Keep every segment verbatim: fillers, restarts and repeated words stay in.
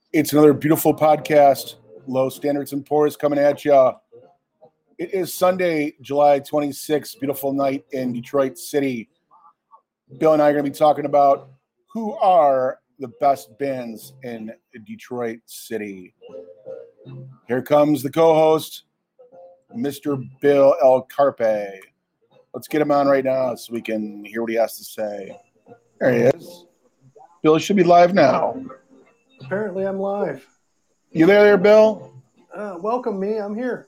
It's another beautiful podcast. Low Standards and Pours coming at you. It is Sunday, July twenty-sixth. Beautiful night in Detroit City. Bill and I are going to be talking about who are the best bands in Detroit City. Here comes the co-host, Mister Bill El Carpe. Let's get him on right now so we can hear what he has to say. There he is. Bill should be live now. Apparently I'm live. You there, there, Bill? Uh, welcome me. I'm here.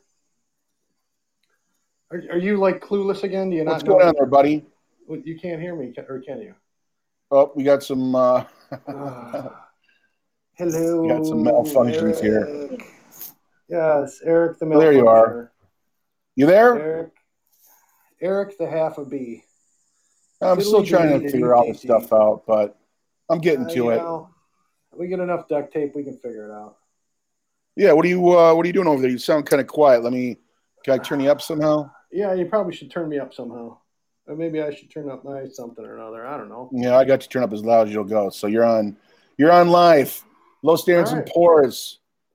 Are, are you like clueless again? Do you not What's going know? on there, buddy? You can't hear me, or can you? Oh, we got some uh, uh, hello. we got some malfunctions Eric. here. Yes, Eric the malfunctioner. There you are. You there? Eric, Eric the half a bee. I'm Fiddly still trying dee to figure all this stuff out, but I'm getting uh, to you it. Know, we get enough duct tape, we can figure it out. Yeah, what are you uh, what are you doing over there? You sound kind of quiet. Let me can I turn you up somehow? Yeah, you probably should turn me up somehow. Or maybe I should turn up my something or another. I don't know. Yeah, I got you turned up as loud as you'll go. So you're on you're on live. Low Standards right. and Pours.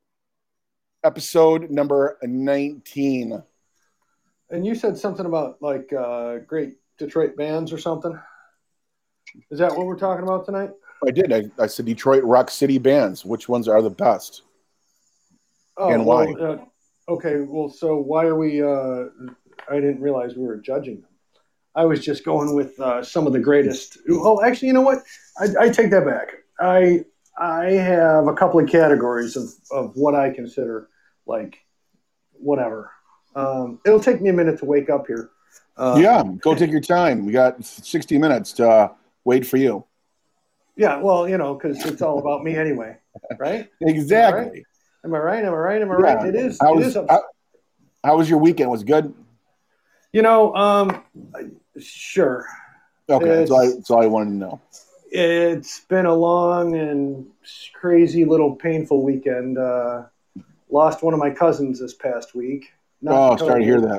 Episode number nineteen. And you said something about like uh, great Detroit bands or something. Is that what we're talking about tonight? I did. I, I said Detroit Rock City bands. Which ones are the best? Oh, and well, why? Uh, okay, well, so why are we? Uh, I didn't realize we were judging them. I was just going with uh, some of the greatest. Oh, actually, you know what? I, I take that back. I I have a couple of categories of, of what I consider like whatever. Um, it'll take me a minute to wake up here. Uh, yeah, go take your time. We got sixty minutes to uh, wait for you. Yeah, well, you know, because it's all about me anyway, right? Exactly. Am I right? Am I right? Am I yeah. right? It is. How it was, is. A, how, how was your weekend? Was it good? You know, um, sure. Okay, that's all, I, that's all I wanted to know. It's been a long and crazy little painful weekend. Uh, lost one of my cousins this past week. Not oh, sorry to hear that.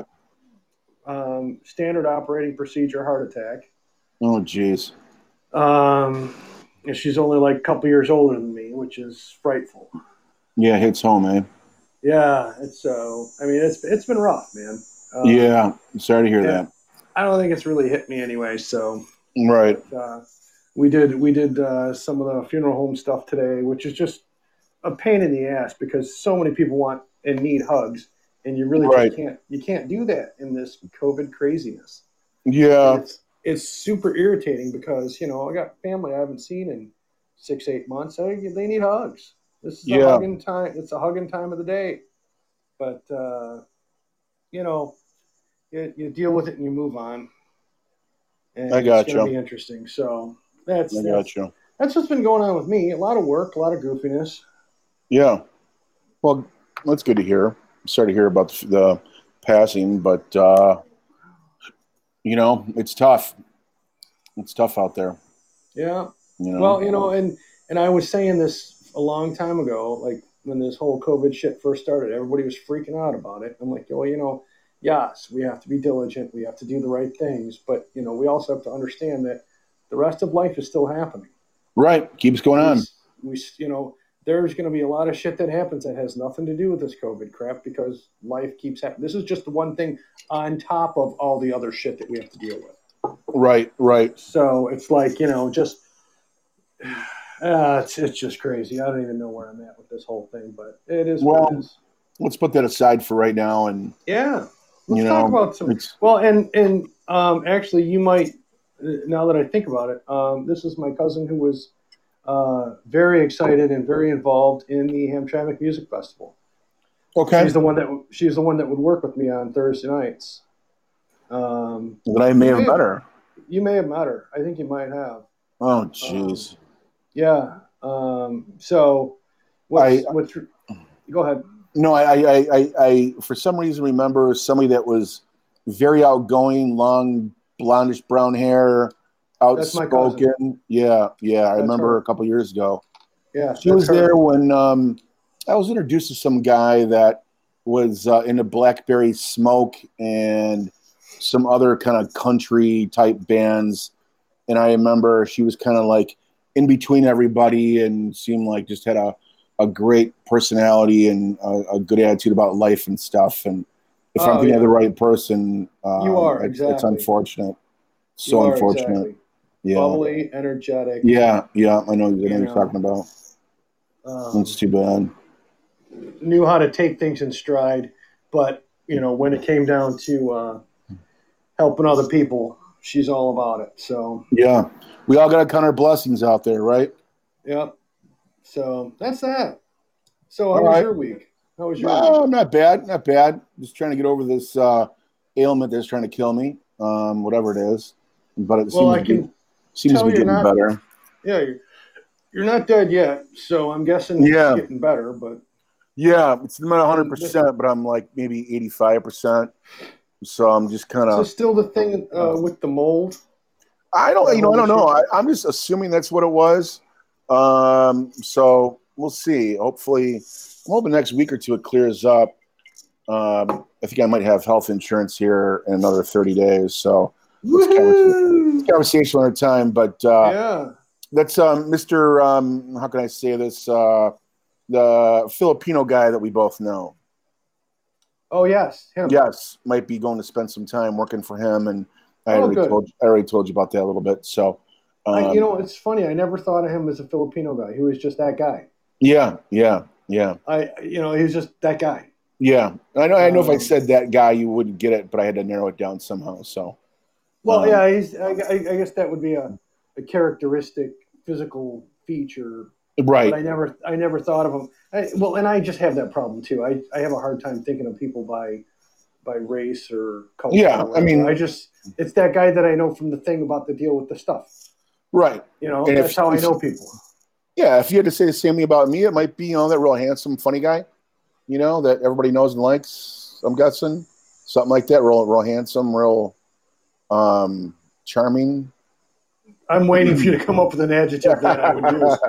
Um, standard operating procedure heart attack. Oh, jeez. Um, and she's only like a couple years older than me, which is frightful. Yeah, it hits home, man. Yeah, it's so. Uh, I mean, it's it's been rough, man. Um, yeah, I'm sorry to hear that. I don't think it's really hit me anyway. So right. But, uh, we did we did uh, some of the funeral home stuff today, which is just a pain in the ass because so many people want and need hugs, and you really right. just can't you can't do that in this COVID craziness. Yeah, it's, it's super irritating because you know I got family I haven't seen in six eight months. I, they need hugs. This is yeah. a hugging time. It's a hugging time of the day, but uh, you know. You, you deal with it and you move on. And I got it's going to you. be interesting. So that's I that's, got you. that's what's been going on with me. A lot of work, a lot of goofiness. Yeah. Well, that's good to hear. I'm sorry to hear about the, the passing, but uh, you know, it's tough. It's tough out there. Yeah. You know? Well, you know, and and I was saying this a long time ago, like when this whole COVID shit first started, everybody was freaking out about it. I'm like, well, you know. Yes, we have to be diligent. We have to do the right things. But, you know, we also have to understand that the rest of life is still happening. Right. Keeps going we, on. We, you know, there's going to be a lot of shit that happens that has nothing to do with this COVID crap because life keeps happening. This is just the one thing on top of all the other shit that we have to deal with. Right, right. So it's like, you know, just, uh, it's, it's just crazy. I don't even know where I'm at with this whole thing, but it is well, what it is. Let's put that aside for right now. And yeah. Let's you talk know, about some. Well, and and um, actually, you might. Now that I think about it, um, this is my cousin who was uh, very excited and very involved in the Hamtramck Music Festival. Okay. She's the one that she's the one that would work with me on Thursday nights. Um, but I may have met her. You may have met her. I think you might have. Oh, jeez. Um, yeah. Um, so, what's, I, what's go ahead. No, I, I, I, I, for some reason, remember somebody that was very outgoing, long, blondish brown hair, outspoken. Yeah, yeah. I that's remember her. a couple years ago. Yeah, she was her. there when um, I was introduced to some guy that was uh, into Blackberry Smoke and some other kind of country type bands. And I remember she was kind of like in between everybody and seemed like just had a a great personality and a, a good attitude about life and stuff. And if Oh, I'm thinking yeah. of the right person, um, You are, it's, it's exactly. unfortunate. You So are, unfortunate. exactly. Yeah. Bubbly, energetic. Yeah, yeah. I know what You you're know. talking about. Um, That's too bad. Knew how to take things in stride, but you know, when it came down to uh, helping other people, she's all about it. So Yeah. We all got to count our blessings out there, right? yeah. So that's that. So how All was right. your week? How was your Oh, week? not bad. Not bad. Just trying to get over this uh, ailment that's trying to kill me, um, whatever it is. But it Well, seems I to be can seems to tell be you're getting not. better. Yeah, you're, you're not dead yet. So I'm guessing it's Yeah. getting better. But Yeah. It's not and this, one hundred percent, but I'm like maybe eighty-five percent. So I'm just kind is of, this still the thing uh, with the mold? I don't, That you know, I whole don't know. issue? I, I'm just assuming that's what it was. Um, so we'll see. Hopefully, I'm hoping next week or two it clears up. Um, I think I might have health insurance here in another thirty days. So it's conversation, Woohoo! conversation at a time. But uh, Yeah. that's um, Mister Um, how can I say this? Uh, the Filipino guy that we both know. Oh yes, him. Yes, might be going to spend some time working for him, and I Oh, already good. told I already told you about that a little bit. So, I, you um, know, it's funny. I never thought of him as a Filipino guy. He was just that guy. yeah, yeah, yeah, I, you know, he was just that guy. yeah. I know. I know if I Um, said that guy, you wouldn't get it, but I had to narrow it down somehow. So, well, um, yeah, he's. I, I, I guess that would be a, a characteristic physical feature, but right. I never, I never thought of him. I, well, and I just have that problem too. I, I have a hard time thinking of people by, by race or culture Yeah, or I whatever. I mean, just, it's that guy that I know from the thing about the deal with the stuff. right. You know, And that's if, how I if know people. yeah, if you had to say the same thing about me, it might be, you know, that real handsome, funny guy, you know, that everybody knows and likes. I'm guessing something like that. Real, real handsome, real um, charming. I'm waiting for you to come up with an adjective that I would use.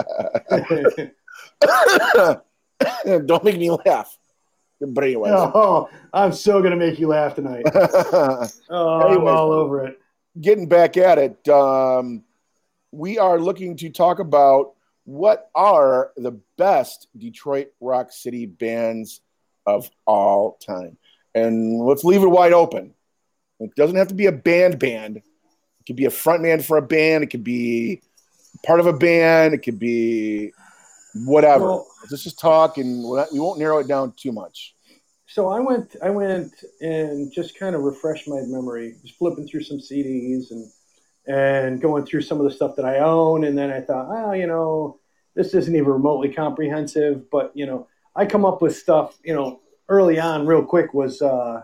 Don't make me laugh. But anyways, Oh, I'm so gonna make you laugh tonight. Oh, I'm anyways, all over it. getting back at it, um, we are looking to talk about what are the best Detroit Rock City bands of all time, and let's leave it wide open. It doesn't have to be a band band. It could be a frontman for a band. It could be part of a band. It could be whatever. Well, Let's just talk, and we won't narrow it down too much. so I went, I went and just kind of refreshed my memory, just flipping through some C Ds and and going through some of the stuff that I own, and then I thought, oh, you know, this isn't even remotely comprehensive, but you know, I come up with stuff, you know, early on, real quick was, uh,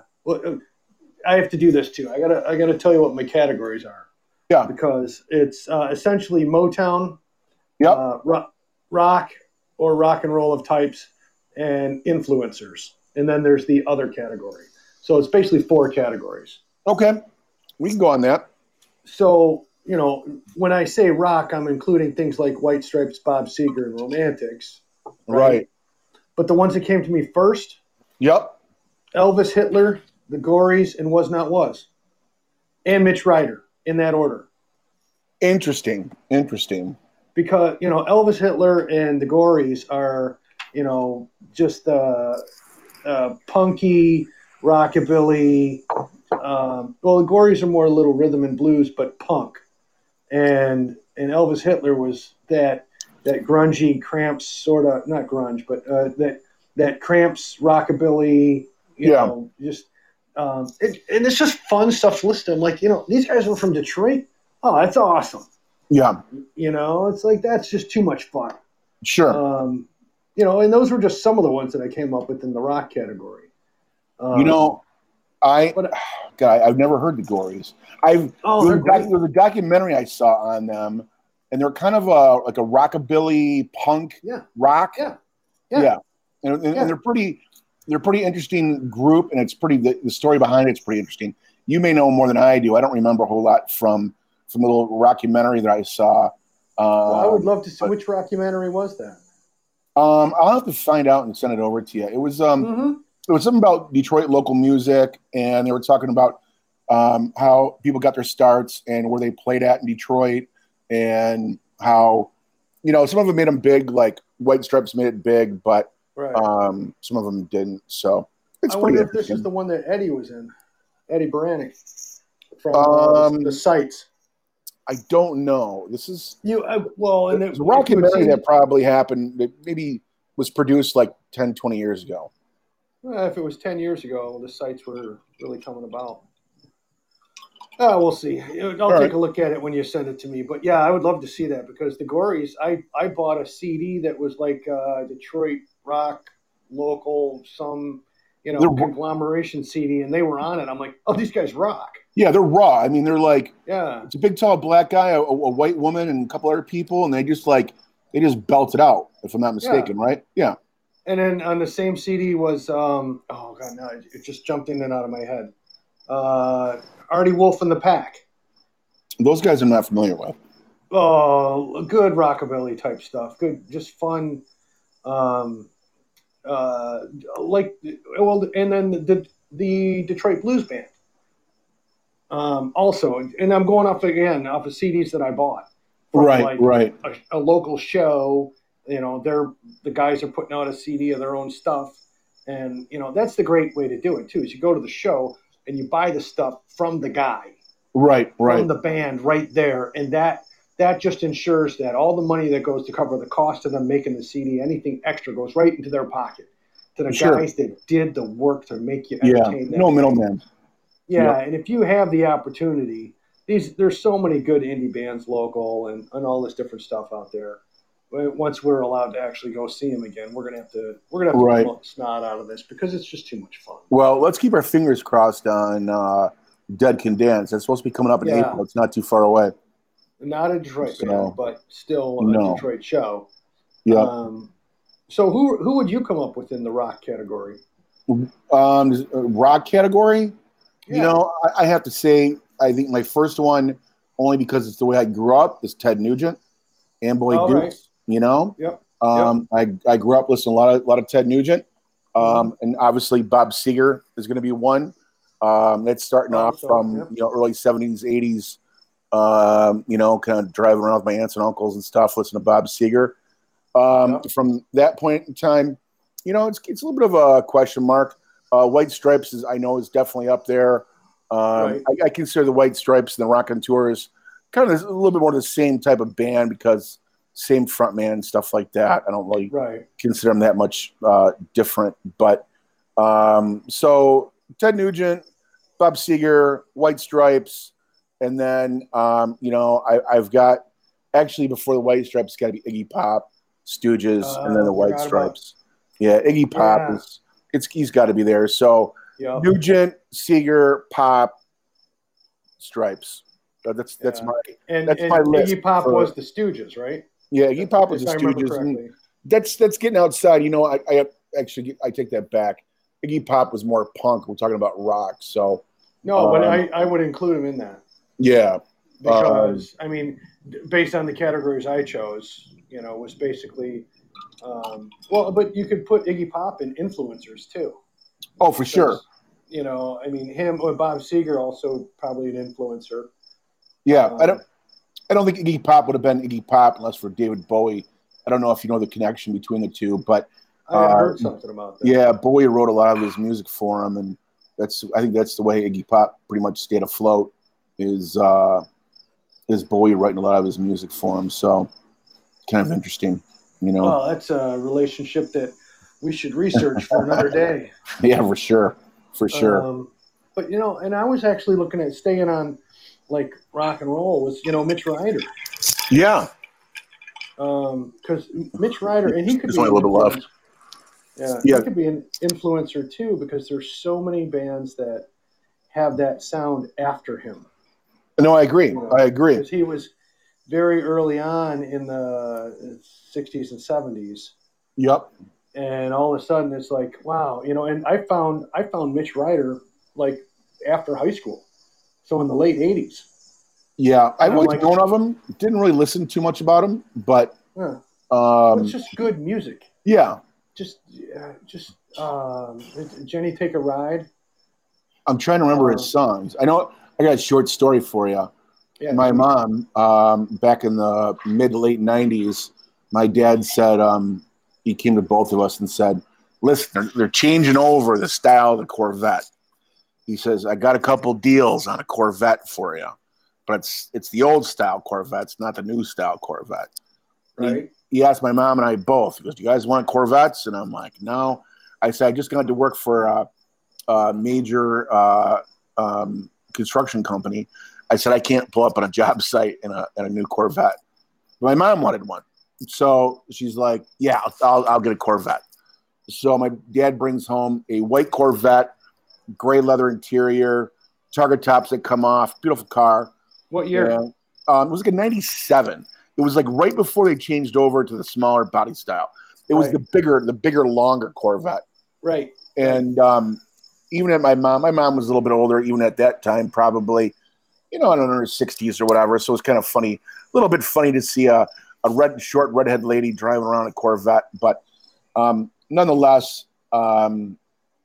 I have to do this too. I gotta, I gotta tell you what my categories are Yeah. because it's uh, essentially Motown, Yep. uh, rock, rock or rock and roll of types, and influencers. And then there's the other category. So it's basically four categories. Okay. We can go on that. So, you know, when I say rock, I'm including things like White Stripes, Bob Seger, and Romantics. Right. right. But the ones that came to me first, yep, Elvis, Hitler, the Gories, and Was Not Was. And Mitch Ryder, in that order. Interesting. Interesting. Because, you know, Elvis, Hitler, and the Gories are, you know, just uh, uh, punky, rockabilly. Um, well, the Gories are more little rhythm and blues, but punk. And and Elvis Hitler was that that grungy Cramps sort of, not grunge, but uh, that that Cramps rockabilly. You Yeah. know, just um, it, and it's just fun stuff to listen to. I'm like, you know, these guys were from Detroit. Oh, that's awesome. Yeah. You know, it's like that's just too much fun. Sure. Um, you know, and those were just some of the ones that I came up with in the rock category. Um, you know, I but, God, I've never heard the Gories. I've oh, there was, doc, there was a documentary I saw on them, and they're kind of a like a rockabilly punk yeah, rock. Yeah, yeah, yeah, and, and, yeah. and they're pretty. They're a pretty interesting group, and it's pretty. The, the story behind it's pretty interesting. You may know more than I do. I don't remember a whole lot from from the little documentary that I saw. Um, well, I would love to see but, which documentary was that. Um, I'll have to find out and send it over to you. It was um, mm-hmm. it was something about Detroit local music, and they were talking about um, how people got their starts and where they played at in Detroit, and how you know some of it made them big, like White Stripes made it big, but Right. um, some of them didn't. So it's I pretty wonder if this interesting. is the one that Eddie was in, Eddie Baranek from uh, Um, the, the Sights. I don't know. This is You uh, well, and there's it, a if Rock you and had Mary seen, that probably happened. That maybe was produced like ten, twenty years ago. uh, if it was ten years ago, the Sights were really coming about. Uh, we'll see. I'll All take right. a look at it when you send it to me. But yeah, I would love to see that because the Gories, I, I bought a C D that was like uh, Detroit rock, local, some, you know, They're, conglomeration C D, and they were on it. I'm like, oh, these guys rock. yeah, they're raw. I mean, they're like Yeah. it's a big, tall black guy, a, a white woman, and a couple other people, and they just like they just belt it out. If I'm not mistaken, right? Yeah. And then on the same C D was, um, oh, God, no, it just jumped in and out of my head. Uh, Artie Wolf and the Pack. Those guys I'm not familiar with. Oh, good rockabilly type stuff. Good, just fun. Um, uh, like, well, and then the, the Detroit Blues Band. Um, also, and I'm going off again off of C Ds that I bought from Right, like right. a, a local show. You know, they're the guys are putting out a C D of their own stuff, and you know that's the great way to do it too. Is you go to the show and you buy the stuff from the guy, Right, right. from the band right there, and that that just ensures that all the money that goes to cover the cost of them making the C D, anything extra goes right into their pocket to the Sure. guys that did the work to make you Yeah, entertain that no band. middleman. Yeah, Yep. and if you have the opportunity, these there's so many good indie bands local and, and all this different stuff out there. But once we're allowed to actually go see them again, we're gonna have to we're gonna have to Right. promote the snot out of this because it's just too much fun. Well, let's keep our fingers crossed on uh, Dead Can Dance. That's supposed to be coming up in Yeah. April. It's not too far away. Not a Detroit So, band, but still a no. Detroit show. Yeah. Um, so who who would you come up with in the rock category? Um, rock category. Yeah. You know, I, I have to say, I think my first one, only because it's the way I grew up, is Ted Nugent, Amboy All Dukes. right. You know, Yep. um, I I grew up listening to a lot of a lot of Ted Nugent, um, Mm-hmm. and obviously Bob Seger is going to be one. Um, that's starting Oh, off so, from yep. you know early seventies, eighties. Um, you know, kind of driving around with my aunts and uncles and stuff, listening to Bob Seger. Um, Yep. From that point in time, you know, it's it's a little bit of a question mark. Uh, White Stripes is I know is definitely up there. Um, Right. I, I consider the White Stripes and the Raconteurs kind of a little bit more the same type of band because same frontman and stuff like that. I don't really Right. consider them that much uh, different. But um, so Ted Nugent, Bob Seger, White Stripes, and then um, you know I, I've got actually before the White Stripes, it's got to be Iggy Pop, Stooges, Uh, and then the White forgot about- Stripes. Yeah, Iggy Pop Yeah. is it's he's got to be there. So Yep. Nugent, Seger, Pop, Stripes. Uh, that's that's Yeah. my And, that's and my list Iggy Pop for- was the Stooges, right? yeah. Iggy Pop was If the I remember Stooges. and correctly. That's that's getting outside. You know, I, I actually I take that back. Iggy Pop was more punk. We're talking about rock. So No, but Um, I, I would include him in that yeah, because I mean, d- based on the categories I chose, you know, was basically um, well, but you could put Iggy Pop in influencers too. oh for sure. Because, you know, I mean, him or Bob Seger also probably an influencer. Yeah, Um, I don't I don't think Iggy Pop would have been Iggy Pop unless for David Bowie. I don't know if you know the connection between the two, but I had uh, heard something about that. yeah, Bowie wrote a lot of his music for him, and that's I think that's the way Iggy Pop pretty much stayed afloat. Is uh, is Bowie writing a lot of his music for him? So kind of interesting, you know. Well, that's a relationship that we should research for another day. Yeah, for sure, for sure. Um, but you know, and I was actually looking at staying on like rock and roll was you know Mitch Ryder Yeah, because Mitch Ryder and he could There's be only a an little bit left. influencer. Yeah, Yeah. he could be an influencer too because there's so many bands that have that sound after him. No, I agree. You know, I agree. because he was very early on in the sixties and seventies. Yep. And all of a sudden it's like wow you know and i found i found Mitch Ryder like after high school, so in the late eighties. Yeah, I've And I'm always like- known of him. Didn't really listen too much about him, but Yeah. um, It's just good music, yeah, just uh, just um, Jenny Take a Ride. I'm trying to remember Uh, his songs. I know I got a short story for you. Yeah, My mom, um, back in the mid to late nineties, my dad said, um, he came to both of us and said, listen, they're, they're changing over the style of the Corvette. He says, I got a couple deals on a Corvette for you, but it's it's the old style Corvettes, not the new style Corvette. Right. He, he asked my mom and I both, he goes, do you guys want Corvettes? And I'm like, no. I said, I just got to work for a, a major uh, um, construction company. I said, I can't pull up on a job site in a, in a new Corvette. But my mom wanted one. So she's like, yeah, I'll, I'll get a Corvette. So my dad brings home a white Corvette, gray leather interior, target tops that come off, beautiful car. What year? And, um, it was like a ninety-seven. It was like right before they changed over to the smaller body style. It was Right. the bigger, the bigger, longer Corvette. Right. And um, even at my mom, my mom was a little bit older, even at that time, probably, you know, I don't know, her sixties or whatever. So it's kind of funny, a little bit funny to see a, a red, short, redhead lady driving around a Corvette. But um, nonetheless, um,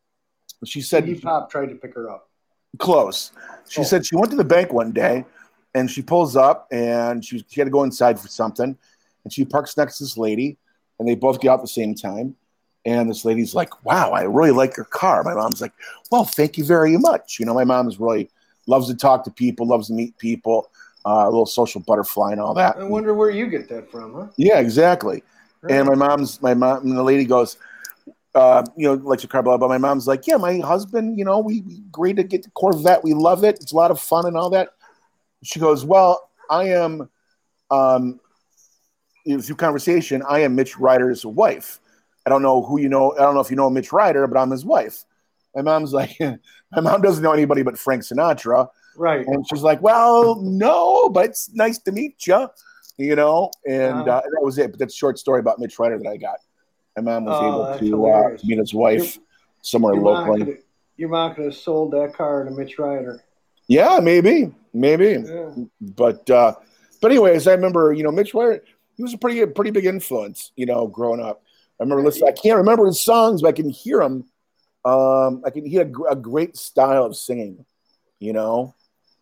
she said, Iggy Pop tried to pick her up. close. She Oh. said she went to the bank one day and she pulls up and she, she had to go inside for something. And she parks next to this lady and they both get out at the same time. And this lady's like, wow, I really like your car. My mom's like, well, thank you very much. You know, my mom is really loves to talk to people, loves to meet people, uh, a little social butterfly and all that. I wonder where you get that from, huh? Yeah, exactly. Right. And my mom's, my mom, and the lady goes, uh, you know, likes your car, blah, blah. My mom's like, yeah, my husband, you know, we, we agreed to get the Corvette. We love it. It's a lot of fun and all that. She goes, well, I am, um, through conversation, I am Mitch Ryder's wife. I don't know who you know. I don't know if you know Mitch Ryder, but I'm his wife. My mom's like, my mom doesn't know anybody but Frank Sinatra. Right. And she's like, well, no, but it's nice to meet you, you know? And Uh-huh. uh, that was it. But that's a short story about Mitch Ryder that I got. My mom was Oh, able that's to hilarious. uh, meet his wife Your- somewhere Your mom, locally. could, your mom could have sold that car to Mitch Ryder. Yeah, maybe, maybe. Yeah. But uh, but anyways, I remember, you know, Mitch Ryder, he was a pretty pretty big influence, you know, growing up. I remember listening. I can't remember his songs, but I can hear him. Um, I can hear a, gr- a great style of singing. You know,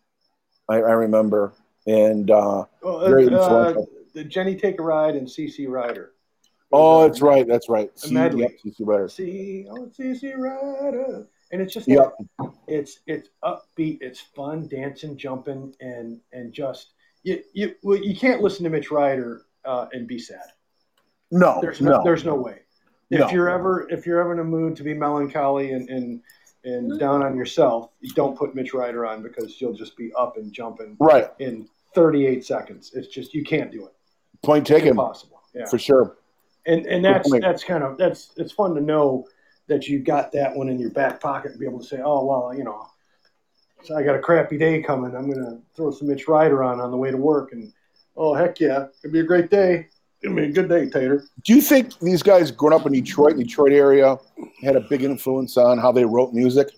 I, I remember, and uh, Well, very uh, influential. the Jenny Take a Ride and C C Rider. Oh, Uh, that's right. That's right. A C, medley. yep, C C Rider. See, oh, C C Rider, and it's just Yep. that it's it's upbeat, it's fun, dancing, jumping, and and just you you well, you can't listen to Mitch Ryder uh, and be sad. No, There's no, no, there's no way. If no. you're ever if you're ever in a mood to be melancholy and and and down on yourself, you don't put Mitch Ryder on because you'll just be up and jumping Right. in thirty-eight seconds. It's just you can't do it. Point It's taken. impossible. Yeah. For sure. And and that's point. that's kind of that's it's fun to know that you got that one in your back pocket and be able to say, oh well, you know, so I got a crappy day coming. I'm gonna throw some Mitch Ryder on on the way to work, and oh heck yeah, it'll be a great day. It'll be a good day, Tater. Do you think these guys growing up in Detroit, Detroit area, had a big influence on how they wrote music?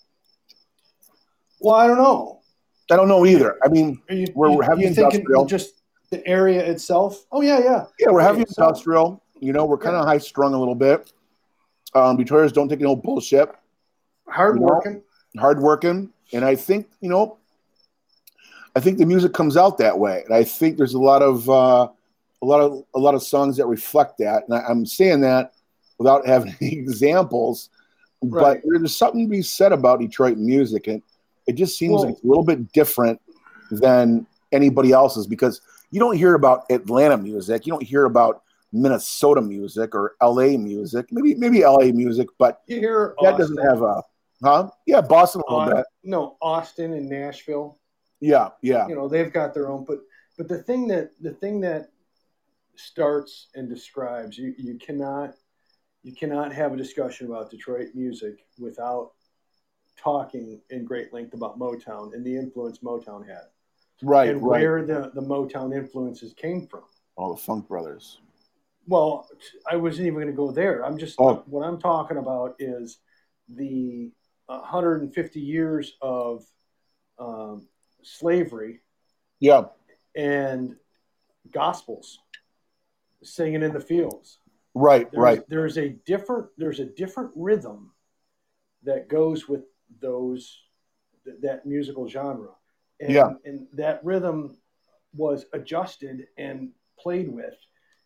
Well, I don't know. I don't know either. I mean, Are you, we're, you, we're heavy you thinking industrial. just the area itself? Oh yeah, yeah. Yeah, we're heavy Area itself. industrial. You know, we're kind of Yeah. high strung a little bit. Um, Detroiters don't take no bullshit. Hardworking. Hardworking, and I think you know, I think the music comes out that way, and I think there's a lot of uh, a lot of a lot of songs that reflect that. And I, I'm saying that without having any examples, Right. but there's something to be said about Detroit music, and it just seems Well- like it's a little bit different than anybody else's because you don't hear about Atlanta music, you don't hear about Minnesota music or L A music, maybe maybe L A music, but You hear that Austin. doesn't have a huh? Yeah, Boston a little Au- bit. No, Austin and Nashville. Yeah, yeah, You know, they've got their own. But but the thing that the thing that starts and describes you you cannot you cannot have a discussion about Detroit music without talking in great length about Motown and the influence Motown had right, and right. where the, the Motown influences came from. All the Funk Brothers. Well, I wasn't even going to go there. I'm just Oh. what I'm talking about is the one hundred fifty years of um, slavery Yeah, and gospels singing in the fields. right, There's, right. There's a different there's a different rhythm that goes with those th- that musical genre, and, Yeah. and that rhythm was adjusted and played with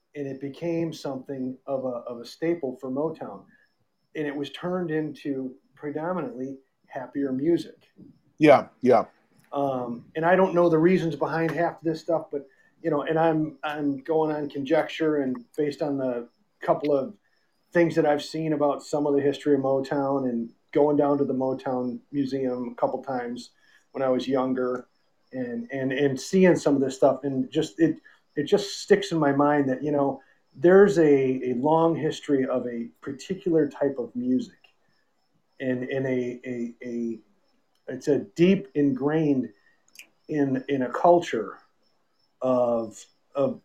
and it became something of a of a staple for Motown, and it was turned into predominantly happier music. Yeah, yeah. Um, and I don't know the reasons behind half of this stuff, but you know, and I'm I'm going on conjecture and based on the couple of things that I've seen about some of the history of Motown and going down to the Motown Museum a couple times when I was younger, and and and seeing some of this stuff, and just it it just sticks in my mind that you know there's a, a long history of a particular type of music, and and a a, a it's a deep ingrained in in a culture of of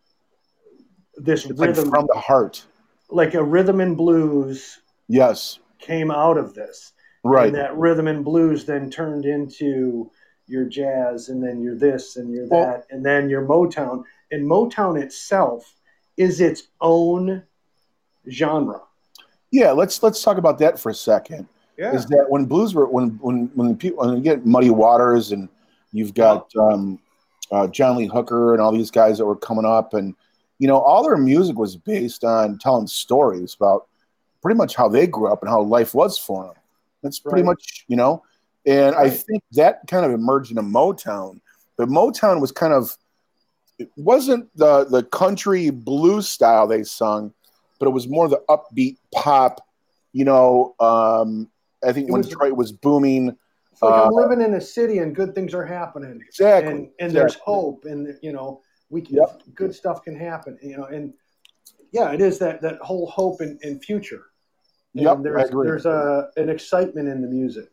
this It's like rhythm, from the heart. like a rhythm and blues Yes, came out of this, and right. that rhythm and blues then turned into your jazz, and then your this and your Well, that, and then your Motown, and Motown itself is its own genre. yeah. Let's let's talk about that for a second. Yeah. Is that when blues were when when when people when you get Muddy Waters and you've got um, uh, John Lee Hooker and all these guys that were coming up, and you know all their music was based on telling stories about pretty much how they grew up and how life was for them. That's pretty Right. much, you know, and I Right. think that kind of emerged into Motown. But Motown was kind of, it wasn't the the country blues style they sung, but it was more the upbeat pop. You know, um, I think It when was Detroit was booming, it's like uh, I'm living in a city and good things are happening, exactly, and and there's exactly. hope, and you know we can, Yep, good stuff can happen, you know, and yeah, it is that that whole hope and, and future, and yep, I there's agree. there's a an excitement in the music.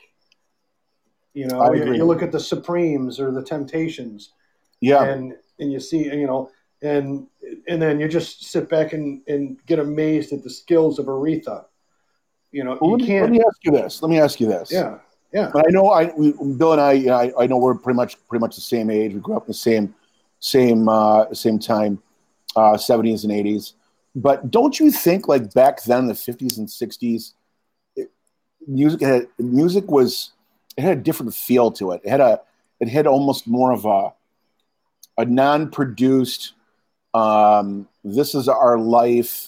You I know, you, agree. you look at the Supremes or the Temptations, Yeah. and and you see, you know, and and then you just sit back and and get amazed at the skills of Aretha. You know, Well, you let me let can't. me ask you this. Let me ask you this. Yeah, yeah, But I know I we, Bill and I, you know, I I know we're pretty much pretty much the same age. We grew up in the same same uh, same time, uh, seventies and eighties. But don't you think like back then, the fifties and sixties, it, music had music was it had a different feel to it. It had a it had almost more of a a non-produced, um, this is our life,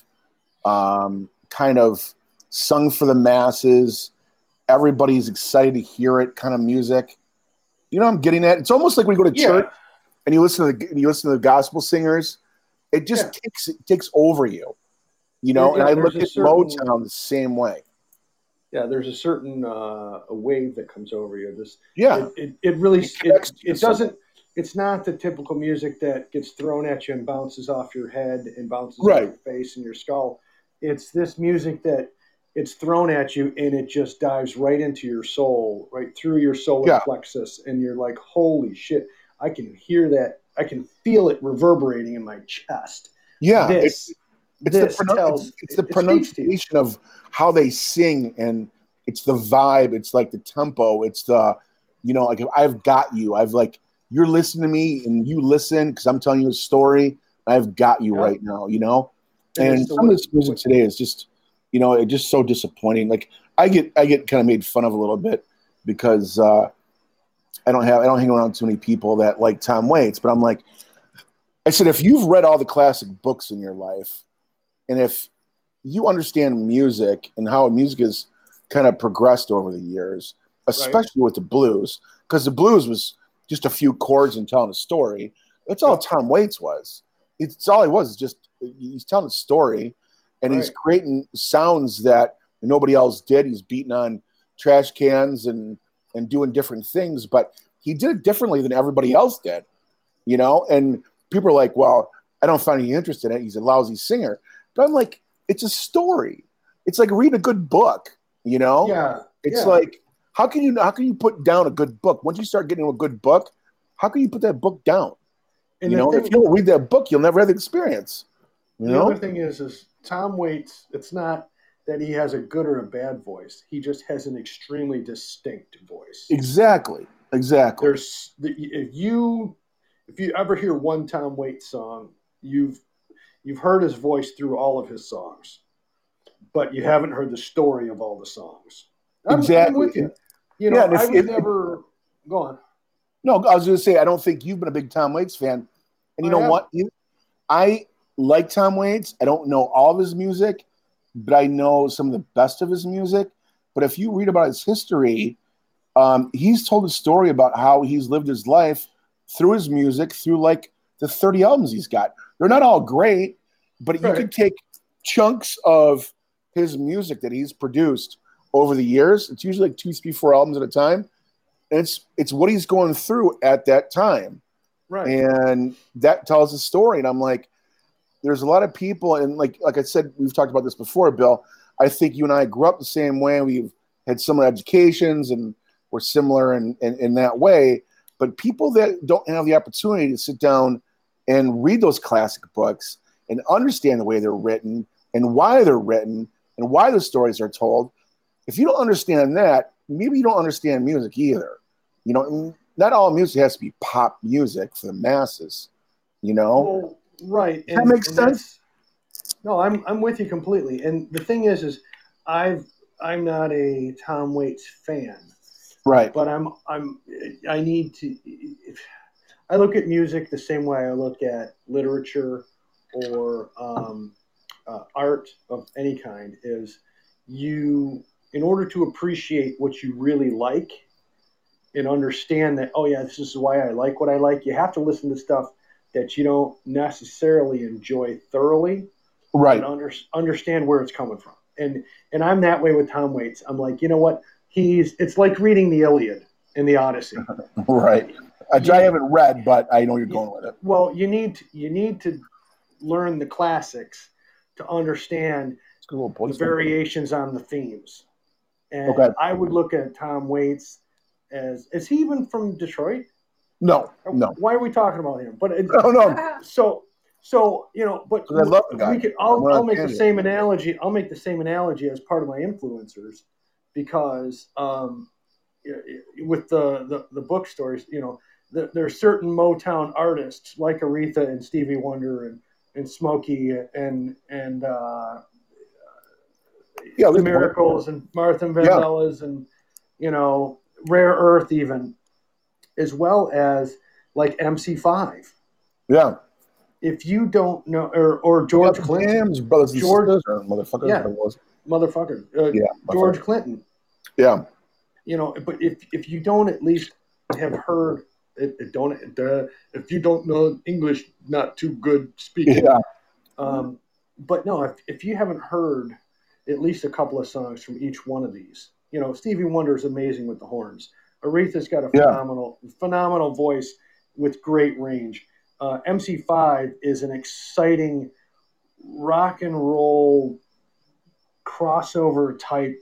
um, kind of sung for the masses. Everybody's excited to hear it kind of music. You know what I'm getting at? It's almost like when you go to church yeah, and you listen to the, and you listen to the gospel singers. It yeah. just takes it takes over you, you There, know. And yeah, I there's look a at certain Motown the same way. yeah, there's a certain uh, a wave that comes over you. This Yeah, it it, it really it it connects to you it somehow. doesn't. It's not the typical music that gets thrown at you and bounces off your head and bounces off Right? your face and your skull. It's this music that it's thrown at you and it just dives right into your soul, right through your solar Yeah, plexus, and you're like, holy shit! I can hear that. I can feel it reverberating in my chest. yeah. It, This it's the this pronou- it's, tells it's it, the it speaks to you. pronunciation of how they sing, and it's the vibe. It's like the tempo. It's the, you know, like I've got you. I've like you're listening to me, and you listen because I'm telling you a story. I've got you Yeah, right now. You know, and it's and the some of way. this music today is just, you know, it's just so disappointing. Like I get I get kind of made fun of a little bit because uh, I don't have I don't hang around too many people that like Tom Waits, but I'm like I said, if you've read all the classic books in your life, and if you understand music and how music has kind of progressed over the years, Right. especially with the blues, because the blues was just a few chords and telling a story. That's all Yep. Tom Waits was. It's all he was. Just he's telling a story, and he's Right. creating sounds that nobody else did. He's beating on trash cans and and doing different things, but he did it differently than everybody else did. You know, and people are like, "Well, I don't find any interest in it. He's a lousy singer." But I'm like, it's a story. It's like reading a good book, you know? Yeah. It's Yeah. like how can you how can you put down a good book? Once you start getting a good book, how can you put that book down? And You the know, if thing, you don't read that book, you'll never have the experience. You the other know? thing is, is Tom Waits. It's not that he has a good or a bad voice. He just has an extremely distinct voice. Exactly. Exactly. There's the, if you if you ever hear one Tom Waits song, you've you've heard his voice through all of his songs, but you haven't heard the story of all the songs. I'm I'm Exactly. with you. You Yeah, know, and I if, was if, if never go on. no, I was gonna say I don't think you've been a big Tom Waits fan. And you I know am. what? You I like Tom Waits. I don't know all of his music, but I know some of the best of his music. But if you read about his history, um, he's told a story about how he's lived his life through his music, through like the thirty albums he's got. They're not all great, but you Right. could take chunks of his music that he's produced over the years. It's usually like two, three, four albums at a time. And it's it's what he's going through at that time. Right. And that tells a story. And I'm like, there's a lot of people, and like like I said, we've talked about this before, Bill. I think you and I grew up the same way. We've had similar educations and we're similar in, in, in that way. But people that don't have the opportunity to sit down and read those classic books and understand the way they're written and why they're written and why the stories are told, if you don't understand that, maybe you don't understand music either. You know, not all music has to be pop music for the masses, you know? Well, right. Does that make sense? No, I'm I'm with you completely. And the thing is, is I've I'm not a Tom Waits fan, Right. but I'm I'm I need to. I look at music the same way I look at literature or um, uh, art of any kind. Is you, in order to appreciate what you really like and understand that, oh yeah, this is why I like what I like, you have to listen to stuff that you don't necessarily enjoy thoroughly. Right. And under, understand where it's coming from. And and I'm that way with Tom Waits. I'm like, you know what? He's it's like reading the Iliad and the Odyssey. Right. I, I haven't read, but I know you're going with it. Well, you need to, you need to learn the classics to understand the variations on the themes. And okay. I would look at Tom Waits as is he even from Detroit? No, no. Why are we talking about him? But it, no, no. So. So you know, but I love the guy. We could, I'll, I'll make the same analogy. I'll make the same analogy as part of my influencers, because um, with the, the the bookstores, you know, the, there are certain Motown artists like Aretha and Stevie Wonder and and Smokey and and uh, yeah, the Miracles and Martha Vandellas yeah. and you know Rare Earth even, as well as like M C five. Yeah. If you don't know, or, or George yeah, Clinton, James, brothers and George, sisters, motherfuckers, yeah, was. motherfucker, uh, yeah, George motherfucker. Clinton, yeah, you know. But if if you don't at least have heard, it, it don't, uh, if you don't know English, not too good speaking, yeah. Um, but no, if if you haven't heard at least a couple of songs from each one of these, you know, Stevie Wonder is amazing with the horns. Aretha's got a phenomenal, yeah. phenomenal voice with great range. Uh, M C five is an exciting rock and roll crossover type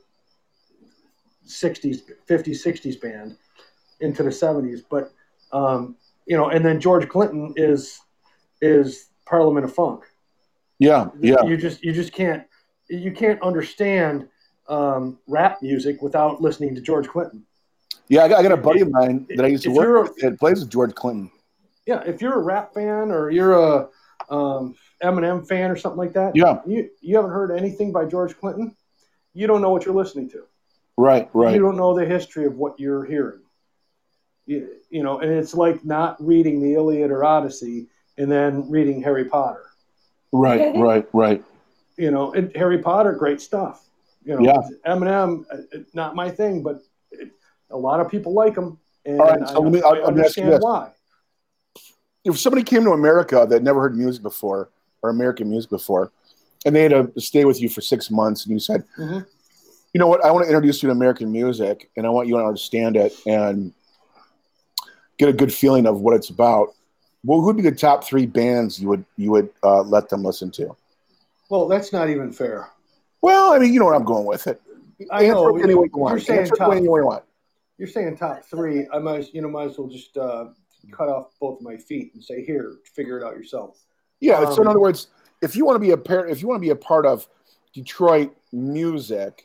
sixties, fifties, sixties band into the seventies. But, um, you know, and then George Clinton is is Parliament of Funk. Yeah, yeah. You just you just can't you can't understand um, rap music without listening to George Clinton. Yeah, I got, I got a buddy of mine that I used to if work with that plays with George Clinton. Yeah, if you're a rap fan or you're a um, Eminem fan or something like that, yeah, you you haven't heard anything by George Clinton, you don't know what you're listening to. Right, right. You don't know the history of what you're hearing. You, you know, and it's like not reading the Iliad or Odyssey and then reading Harry Potter. Right, right, right. You know, and Harry Potter, great stuff. You know, yeah. Eminem, not my thing, but it, a lot of people like him. And All right, so I, let me, I I'll, understand I'll why. If somebody came to America that never heard music before or American music before, and they had to stay with you for six months, and you said, mm-hmm. you know what, I want to introduce you to American music, and I want you to understand it and get a good feeling of what it's about. Well, who'd be the top three bands you would you would uh, let them listen to? Well, that's not even fair. Well, I mean, you know where I'm going with it. I know. Answer any way you want. You're saying Answer top. any way you want. You're saying top three. I might, you know, might as well just uh, cut off both of my feet and say, "Here, figure it out yourself." Yeah. Um, so in other words, if you want to be a par- if you want to be a part of Detroit music,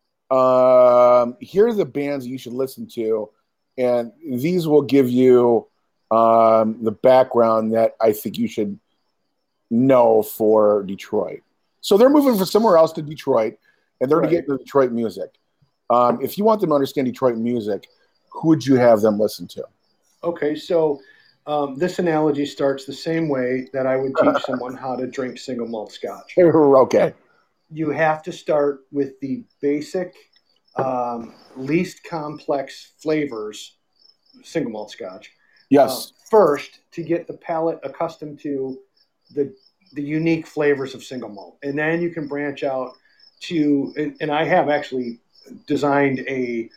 um, here are the bands that you should listen to, and these will give you um, the background that I think you should know for Detroit. So they're moving from somewhere else to Detroit, and they're right. going to get into Detroit music. Um, if you want them to understand Detroit music, who would you have them listen to? Okay, so Um, this analogy starts the same way that I would teach someone how to drink single malt scotch. Okay. You have to start with the basic, um, least complex flavors, single malt scotch, uh, Yes. first to get the palate accustomed to the the unique flavors of single malt, and then you can branch out to. And, and I have actually designed a,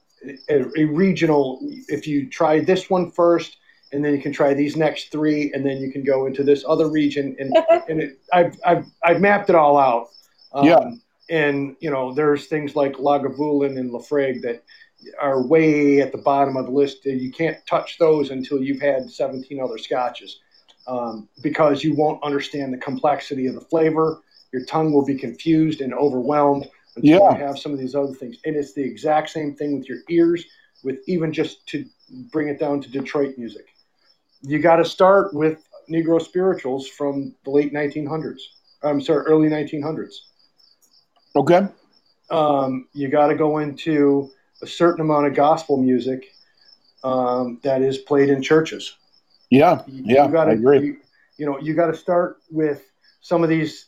a a regional. If you try this one first, and then you can try these next three, and then you can go into this other region, and and it, I've I've I've mapped it all out. Yeah. Um, and you know, there's things like Lagavulin and Laphroaig that are way at the bottom of the list. You can't touch those until you've had seventeen other scotches, um, because you won't understand the complexity of the flavor. Your tongue will be confused and overwhelmed until Yeah. you have some of these other things. And it's the exact same thing with your ears, with even just to bring it down to Detroit music. You got to start with Negro spirituals from the late nineteen hundreds. I'm sorry, early nineteen hundreds. Okay. Um, you got to go into a certain amount of gospel music um, that is played in churches. Yeah. You, Yeah. you gotta, I agree. You, you know, you got to start with some of these,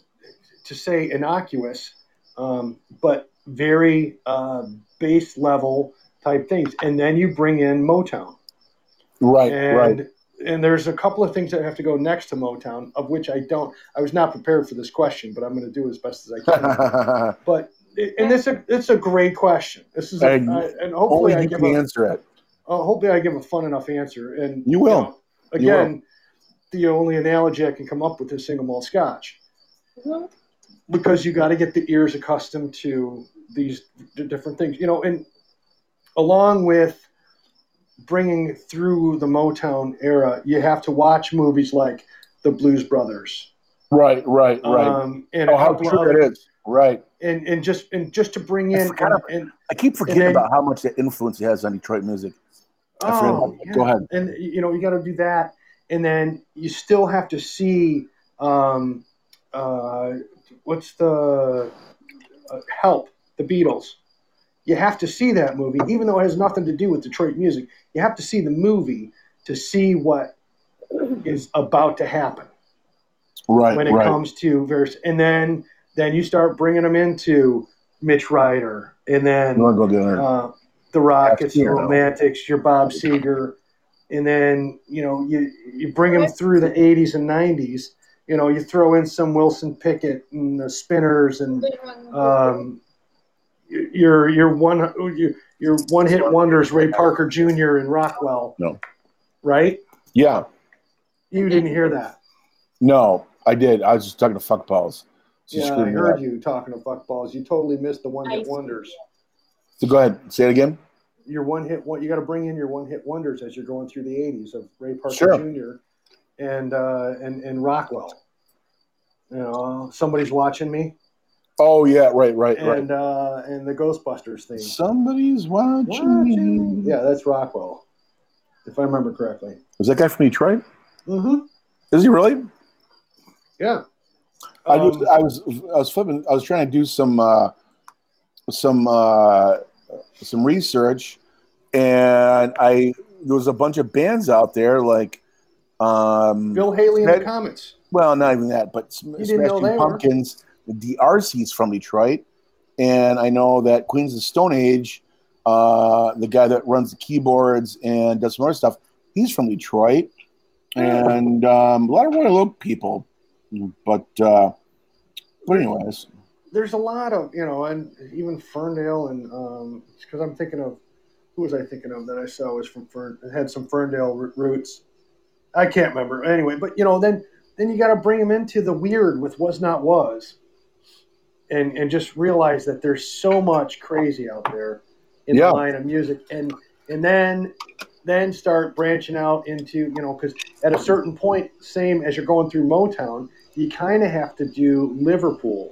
to say innocuous, um, but very uh, base level type things, and then you bring in Motown. Right. And right. and there's a couple of things that have to go next to Motown, of which I don't. I was not prepared for this question, but I'm going to do as best as I can. But and this it's a great question. This is a, and I, and hopefully only I you give can a answer it. uh, hopefully I give a fun enough answer. And You will. know, again, the only analogy I can come up with is single malt scotch, mm-hmm. because you got to get the ears accustomed to these different things. You know, and along with bringing through the Motown era, you have to watch movies like The Blues Brothers. Right, right, right. Um, and oh, a how couple true of other, that is. Right. And and just and just to bring in, I, and, of, and I keep forgetting then, about how much that influence it has on Detroit music. Oh, yeah. Go ahead. And you know, you got to do that, and then you still have to see um, uh, what's the uh, Help, the Beatles. You have to see that movie, even though it has nothing to do with Detroit music. You have to see the movie to see what is about to happen. Right, when it right. comes to various, and then then you start bringing them into Mitch Ryder, and then go uh, the Rockets, the Romantics, your Bob Seger, and then you know you you bring them through the eighties and nineties. You know, you throw in some Wilson Pickett and the Spinners, and um, your your one your, your one hit wonders, Ray Parker Junior and Rockwell. No. Right? Yeah. You didn't hear that. No, I did. I was just talking to fuck balls. So yeah, I heard you talking to fuck balls. You totally missed the one hit wonders. So go ahead, say it again. Your one hit one. You got to bring in your one hit wonders as you're going through the eighties of Ray Parker sure. Junior and uh, and and Rockwell. You know, Somebody's Watching Me. Oh yeah, right, right, and, right. Uh, and the Ghostbusters theme. Somebody's watching, watching me. Yeah, that's Rockwell, if I remember correctly. Was that guy from Detroit? Mm-hmm. Is he really? Yeah. I just, um, I was, I was flipping. I was trying to do some, uh, some, uh, some research, and I there was a bunch of bands out there like um, Bill Haley and the Comets. Well, not even that, but Smashing Pumpkins. Were. The R C's from Detroit, and I know that Queens of the Stone Age, uh, the guy that runs the keyboards and does some other stuff, he's from Detroit, and um, a lot of Royal people. But uh, but anyways, there's a lot of you know, and even Ferndale, and um, because I'm thinking of who was I thinking of that I saw was from Fern, had some Ferndale roots. I can't remember anyway, but you know, then then you got to bring them into the weird with Was Not Was, and and just realize that there's so much crazy out there in yeah. the line of music, and and then then start branching out into you know because at a certain point, same as you're going through Motown, you kind of have to do Liverpool,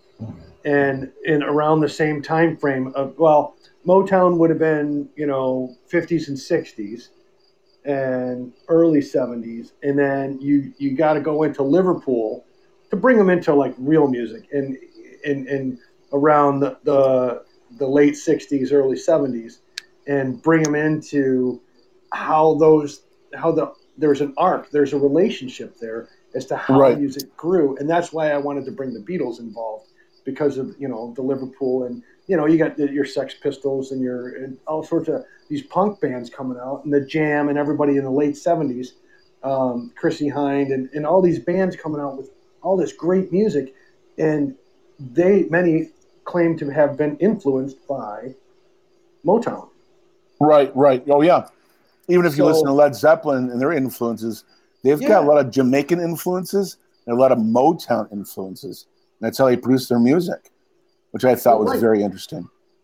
and in around the same time frame of well, Motown would have been you know fifties and sixties. And early seventies, and then you you got to go into Liverpool to bring them into like real music, and and and around the the, the late sixties, early seventies, and bring them into how those how the there's an arc, there's a relationship there as to how Right. music grew, and that's why I wanted to bring the Beatles involved because of you know the Liverpool and you know you got the, your Sex Pistols and your and all sorts of these punk bands coming out and the Jam and everybody in the late seventies, um, Chrissy Hind and, and all these bands coming out with all this great music, and they many claim to have been influenced by Motown. Right, right. Oh, yeah. Even if you So- listen to Led Zeppelin and their influences, they've got a Yeah. lot of Jamaican influences and a lot of Motown influences. And that's how they produce their music, which I thought was Right. very interesting.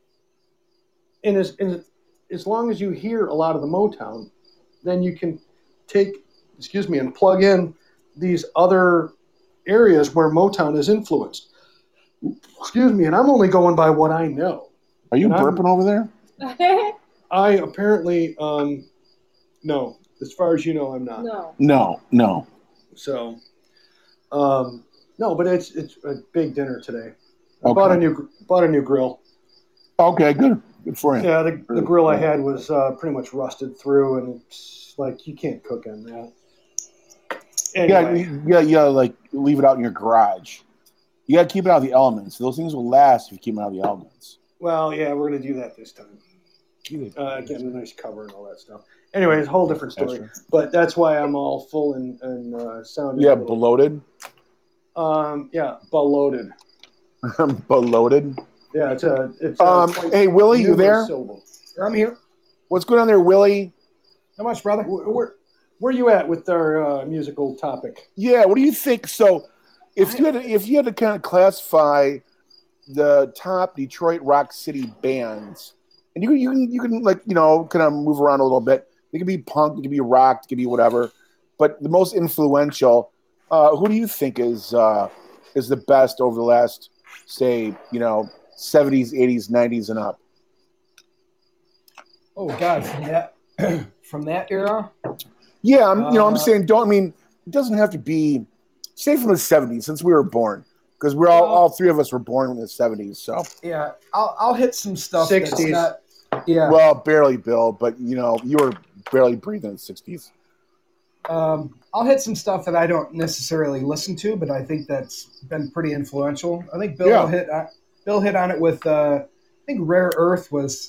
And as, as as long as you hear a lot of the Motown, then you can take, excuse me, and plug in these other areas where Motown is influenced. Excuse me, and I'm only going by what I know. Are you And I'm- burping over there? I apparently, um, no, as far as you know, I'm not. No. No, no. So, um, no, but it's it's a big dinner today. I Okay. bought a new bought a new grill. Okay, good. Good for you. Yeah, the, the grill I had was uh, pretty much rusted through, and it's like you can't cook on that. Yeah, Anyway, you- yeah, yeah. Like leave it out in your garage. You got to keep it out of the elements. Those things will last if you keep them out of the elements. well, yeah, we're gonna do that this time. Uh, getting a nice cover and all that stuff. Anyway, it's a whole different story. But that's why I'm all full and and uh, sounding. Yeah, a little- bloated. Um, yeah, bloated. bloated. Yeah, it's a it's. A Um, quite hey, Willie, you numerous there? syllable. I'm here. What's going on there, Willie? How much, brother? Where, where where you at with our uh, musical topic? Yeah, what do you think? So, if you had to, if you had to kind of classify the top Detroit Rock City bands, and you can you can you can like you know kind of move around a little bit. It could be punk, it could be rock, it could be whatever. But the most influential, uh, who do you think is uh, is the best over the last, say, you know, seventies, eighties, nineties, and up? Oh God, from that from that era. Yeah, I'm, you know, I'm Uh, saying don't. I mean, it doesn't have to be, say, from the seventies, since we were born, because we're all, Well- all three of us were born in the seventies. So, Yeah, I'll I'll hit some stuff. sixties. That's not, yeah. well, barely, Bill, but you know, you were barely breathing in the sixties. Um, I'll hit some stuff that I don't necessarily listen to, but I think that's been pretty influential. I think Bill Yeah. hit uh, Bill hit on it with. Uh, I think Rare Earth was.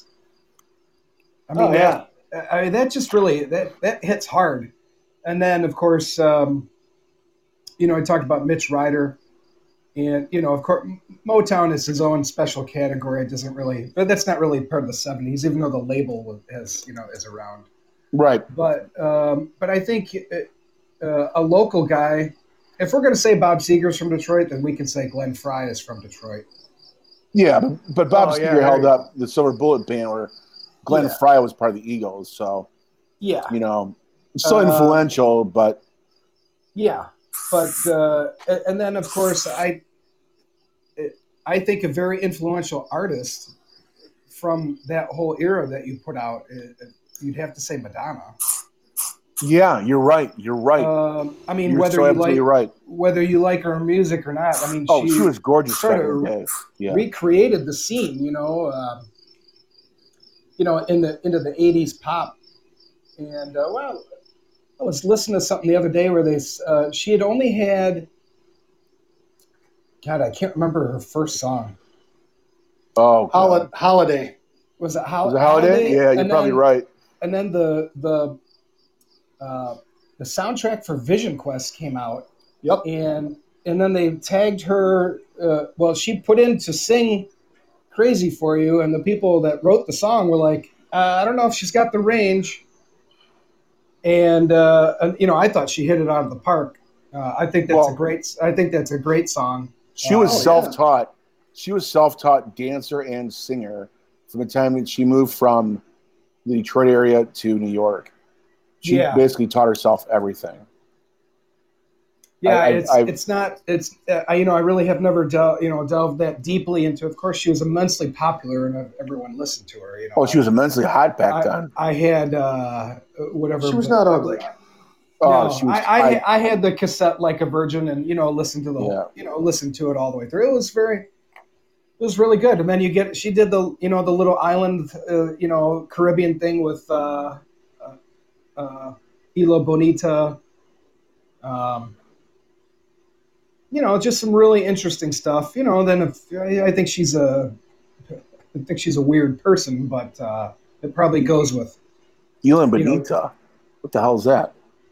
I mean, Oh, yeah. that, I mean that just really that that hits hard, and then of course, um, you know, I talked about Mitch Ryder, and you know, of course, Motown is his own special category. It doesn't really, but that's not really part of the seventies, even though the label has you know is around. Right. But um, but I think uh, a local guy, if we're going to say Bob Seger's from Detroit, then we can say Glenn Fry is from Detroit. Yeah, but, but Bob Oh, yeah, Seger held right. up the Silver Bullet Band, where Glenn Yeah. Fry was part of the Eagles. So, Yeah, you know, still Uh, influential, but yeah. But uh, and then of course I I think a very influential artist from that whole era that you put out, uh, you'd have to say Madonna. yeah, you're right. You're right. Um, I mean, you're whether so you absolutely like right. whether you like her music or not, I mean, Oh, she, she was gorgeous sort back of in the day. Yeah. recreated the scene, you know, um, you know, in the into the eighties pop. And uh, well, I was listening to something the other day where they uh, she had only had, God, I can't remember her first song. Oh, God. Hol- holiday. Was it Hol- Was it Holiday? Yeah, you're And probably then- right. And then the the uh, the soundtrack for Vision Quest came out. Yep. And and then they tagged her. Uh, well, she put in to sing "Crazy for You," and the people that wrote the song were like, uh, "I don't know if she's got the range." And, uh, and you know, I thought she hit it out of the park. Uh, I think that's Well- a great. I think that's a great song. She was Oh, yeah. self-taught. She was self-taught dancer and singer from the time that she moved from the Detroit area to New York. She Yeah. basically taught herself everything. Yeah, I- I- it's I- it's not it's uh, I, you know I really have never del- you know delved that deeply into. Of course, she was immensely popular and everyone listened to her. You know, Oh, she was immensely hot back I, then. I had uh, whatever. She was not ugly. Oh, No, she was. I, I, I- I had the cassette like a virgin, and you know listened to the Yeah. whole, you know listened to it all the way through. It was very, it was really good. And then you get she did the you know the little island uh, you know Caribbean thing with uh, uh, uh, Hila Bonita. Um, you know, just some really interesting stuff. You know, then if, I think she's a, I think she's a weird person, but uh, it probably goes with. Elon You know, Bonita. What the hell is that?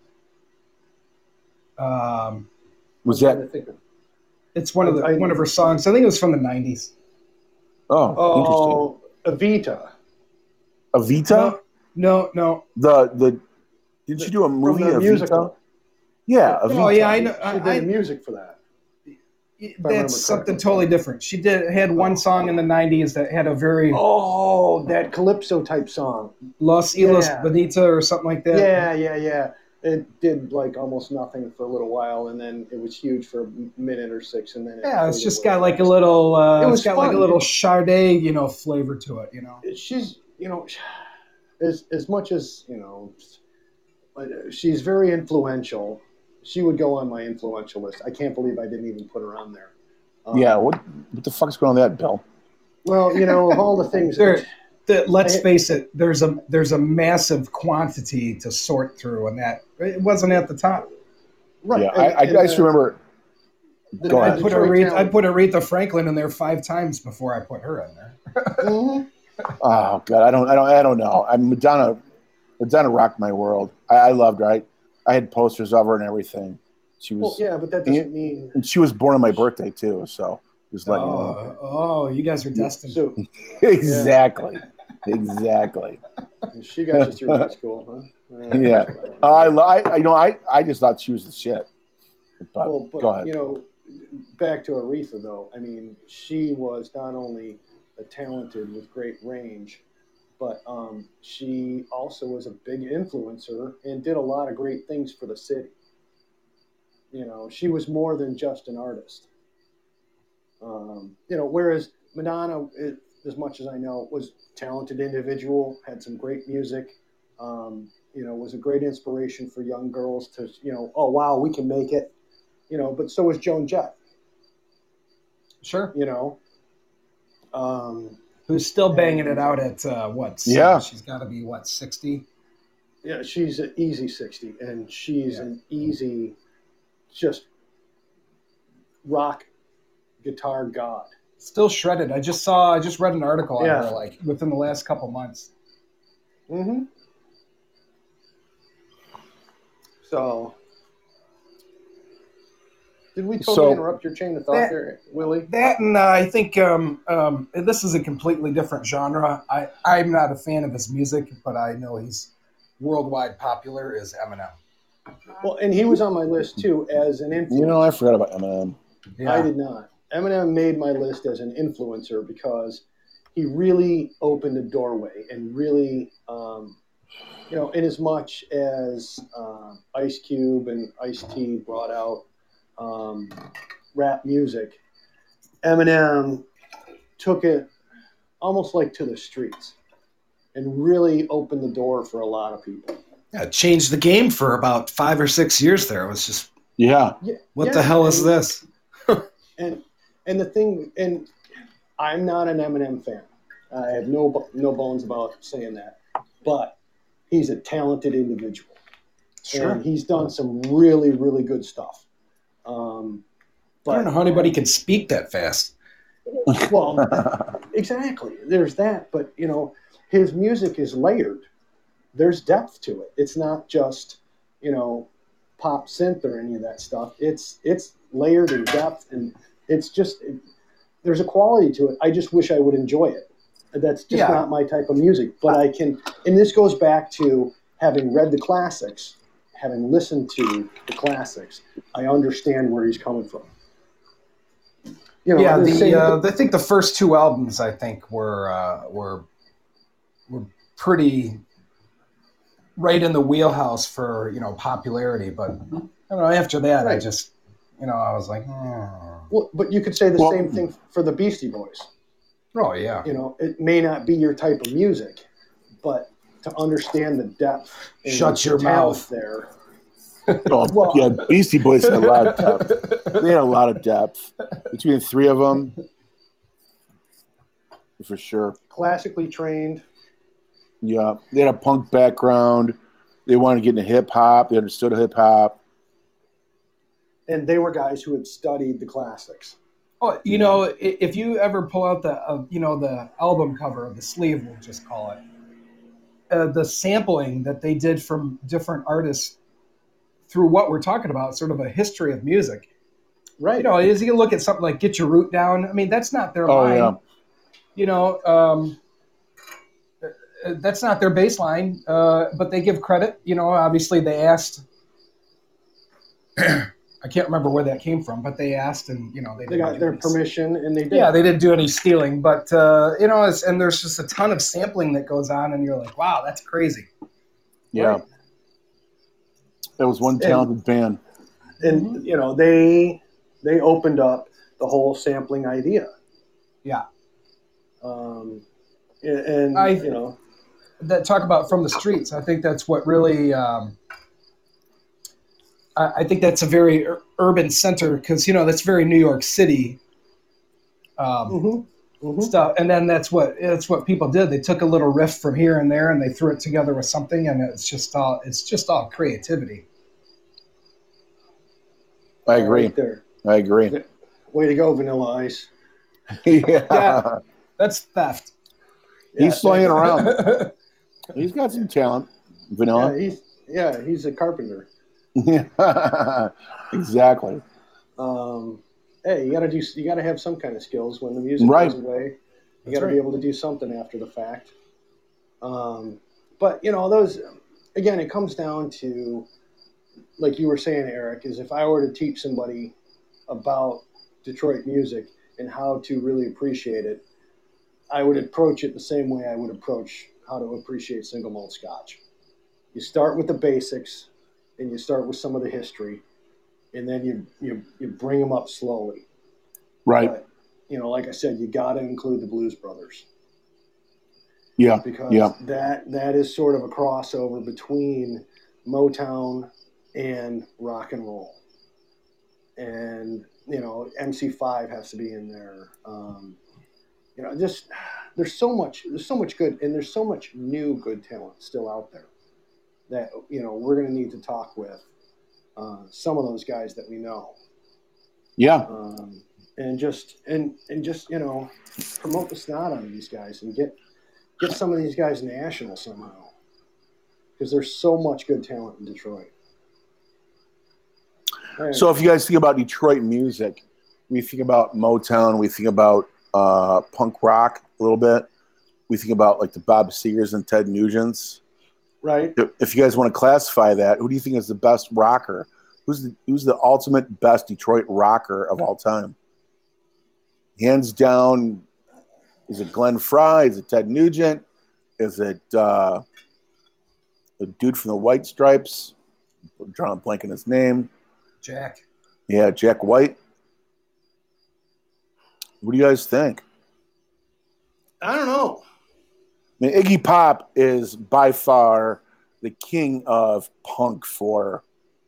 Um, Was I'm trying that? to think of- it's one of the I- one of her songs. I think it was from the nineties. Oh, interesting. Oh, Evita. Evita? No, no, no. The the did she do a From movie? the Evita? musical. Yeah, Oh, Evita. Oh yeah, I know. She I, did I, the music for that. remember that's something correctly. totally different. She did had one song in the nineties that had a very Oh, that calypso type song. Los Ilos Yeah. Bonita or something like that. Yeah, yeah, yeah. It did like almost nothing for a little while, and then it was huge for a minute or six, and then it Yeah, it's faded just away got like a fast. little. Uh, It was it's got like a fun. little Sade, you know, flavor to it. You know. She's, you know, as as much as you know, she's very influential. She would go on my influential list. I can't believe I didn't even put her on there. Um, Yeah, what what the fuck's going on with that, Bill? Well, you know, of all the things. There, the, let's I- face it. There's a there's a massive quantity to sort through, and that it wasn't at the top. Right. Yeah, and- I, I, and, I just uh, remember. the- Go I ahead. put Detroit Aretha, I talent. put Aretha Franklin in there five times before I put her in there. Mhm. Oh God, I don't, I don't, I don't know. I Madonna, Madonna rocked my world. I, I loved her. I, I had posters of her and everything. She Well, was, yeah, but that doesn't mean. and she was born on my birthday too. So just letting you know. Oh, oh, you guys are destined. So Exactly, exactly. she got you through high school, huh? Yeah. I, li- I, you know, I, I just thought she was the shit. But, Well, but go ahead. you know, back to Aretha though. I mean, she was not only a talented with great range, but um, she also was a big influencer and did a lot of great things for the city. You know, she was more than just an artist. Um, you know, whereas Madonna, it, as much as I know, was a talented individual, had some great music. Um, you know, was a great inspiration for young girls to, you know, oh wow, we can make it. You know, but so was Joan Jett. Sure. You know, um, Who's still banging it out at uh, what? Yeah. She's got to be what sixty. yeah, she's an easy sixty, and she's Yeah. an easy, just rock guitar god. Still shredded. I just saw. I just read an article on Yeah. her like within the last couple months. Mm-hmm. So, did we totally So- interrupt your chain of thought That- there, Willie? That and uh, I think um, um, this is a completely different genre. I I'm not a fan of his music, but I know he's worldwide popular. Is Eminem. Well, and he was on my list too as an influencer. You know, I forgot about Eminem. I did not. Eminem made my list as an influencer because he really opened a doorway and really, um, you know, in as much as uh, Ice Cube and Ice T brought out um, rap music, Eminem took it almost like to the streets and really opened the door for a lot of people. Yeah, it changed the game for about five or six years. There it was just Yeah. Yeah, what yeah, the hell is and- this? And and the thing, and I'm not an Eminem fan. I have no bo- no bones about saying that, but he's a talented individual, and he's done some really really good stuff. Um, I don't know how anybody can speak that fast. Well, exactly. There's that, but you know, his music is layered. There's depth to it. It's not just you know pop synth or any of that stuff. It's it's layered in depth, and it's just it, there's a quality to it. I just wish I would enjoy it. That's just Yeah. not my type of music. But I can, and this goes back to having read the classics, having listened to the classics. I understand where he's coming from. You know, Yeah, the same- the uh, I think the first two albums I think were uh, were were pretty right in the wheelhouse for you know popularity, but I don't know. After that, I Right. just you know I was like, oh, well, but you could say the Well- same thing for the Beastie Boys. oh yeah, You know, it may not be your type of music, but to understand the depth, and Shut the your talent mouth. there. Oh, Well- yeah, Beastie Boys had a lot of depth. They had a lot of depth between the three of them, for sure. Classically trained. Yeah, they had a punk background. They wanted to get into hip hop. They understood hip hop. And they were guys who had studied the classics. Oh, you know, i- if you ever pull out the, uh, you know, the album cover, the sleeve, we'll just call it, uh, the sampling that they did from different artists through what we're talking about, sort of a history of music. Right. You know, is you look at something like "Get Your Root Down." I mean, that's not their Oh, line. yeah. You know, um, that's not their baseline, uh, but they give credit. You know, obviously they asked. I can't remember where that came from, but they asked, and you know, they They didn't got do their any- permission, and they did. Yeah, they didn't do any stealing, but uh, you know, it's, and there's just a ton of sampling that goes on, and you're like, wow, that's crazy. Yeah. Right. That was one talented band. And you know, they they opened up the whole sampling idea. Yeah. Um, and, and I- you know, That talk about from the streets. I think that's what really. Um, I, I think that's a very ur- urban center because you know that's very New York City. Um, mhm, mhm. stuff, and then that's what that's what people did. They took a little riff from here and there, and they threw it together with something, and it's just all it's just all creativity. I agree. Right there. I agree. Way to go, Vanilla Ice. yeah. Yeah. That's theft. He's Yeah, slaying that- around. He's got some talent. Yeah, Vanilla. he's yeah, he's a carpenter. Yeah. exactly. Um, hey, you gotta do. You gotta have some kind of skills when the music Right. goes away. You That's gotta right. be able to do something after the fact. Um, but you know, those again, it comes down to, like you were saying, Eric, is if I were to teach somebody about Detroit music and how to really appreciate it, I would approach it the same way I would approach how to appreciate single malt Scotch. You start with the basics, and you start with some of the history, and then you you, you bring them up slowly. Right. But, you know, like I said, you got to include the Blues Brothers Yeah. because Yeah. that that is sort of a crossover between Motown and rock and roll. And, you know, M C five has to be in there. Um, you know, just there's so much there's so much good, and there's so much new good talent still out there that, you know, we're going to need to talk with uh, some of those guys that we know. Yeah. Um, and just and and just you know promote the snot out of these guys and get get some of these guys national somehow, because there's so much good talent in Detroit. All right. So if you guys think about Detroit music, we think about Motown, we think about uh, punk rock a little bit. We think about like the Bob Segers and Ted Nugents. right, If you guys want to classify that, who do you think is the best rocker? Who's the, who's the ultimate best Detroit rocker of all time? Hands down, is it Glenn Fry? Is it Ted Nugent? Is it uh, the dude from the White Stripes? I'm drawing a blank on his name. Jack. Yeah, Jack White. What do you guys think? I don't know. I mean, Iggy Pop is by far the king of punk for,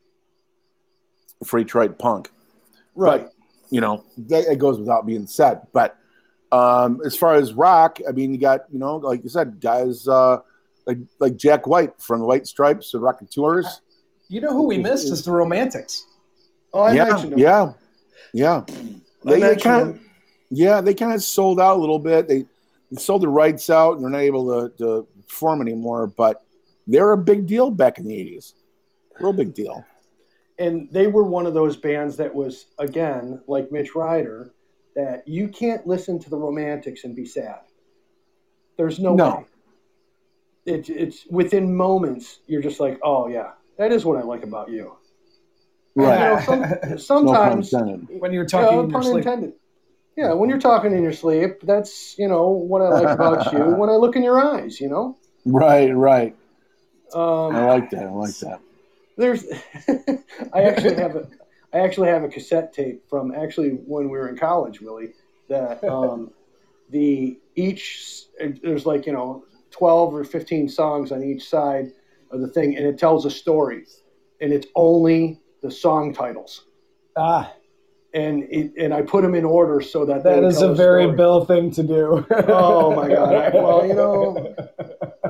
for Detroit punk. Right, But, you know, that, it goes without being said. But um, as far as rock, I mean, you got, you know, like you said, guys uh, like like Jack White from the White Stripes and Rocket Tours. You know who we missed is the Romantics. oh, I yeah, mentioned them. yeah, yeah. I They, they mentioned kind of, them. yeah, they kind of sold out a little bit. They, they sold the rights out, and they're not able to, to perform anymore. But they're a big deal back in the eighties. Real big deal. And they were one of those bands that was, again, like Mitch Ryder, that you can't listen to the Romantics and be sad. There's no, No. way. It, it's within moments, you're just like, oh, yeah, that is what I like about you. Right. You know, some, No pun sometimes, intended. When you're talking yeah, in your pun sleep. intended. Yeah, when you're talking in your sleep, that's, you know, what I like about you when I look in your eyes, you know? Right, right. Um, I like that. I like that. There's, I actually have a, I actually have a cassette tape from actually when we were in college, Willie. That um, the each there's like you know twelve or fifteen songs on each side of the thing, and it tells a story, and it's only the song titles, Ah, and it, and I put them in order so that they that would is tell a very story. Bill thing to do. Oh, my God. I- well, you know, I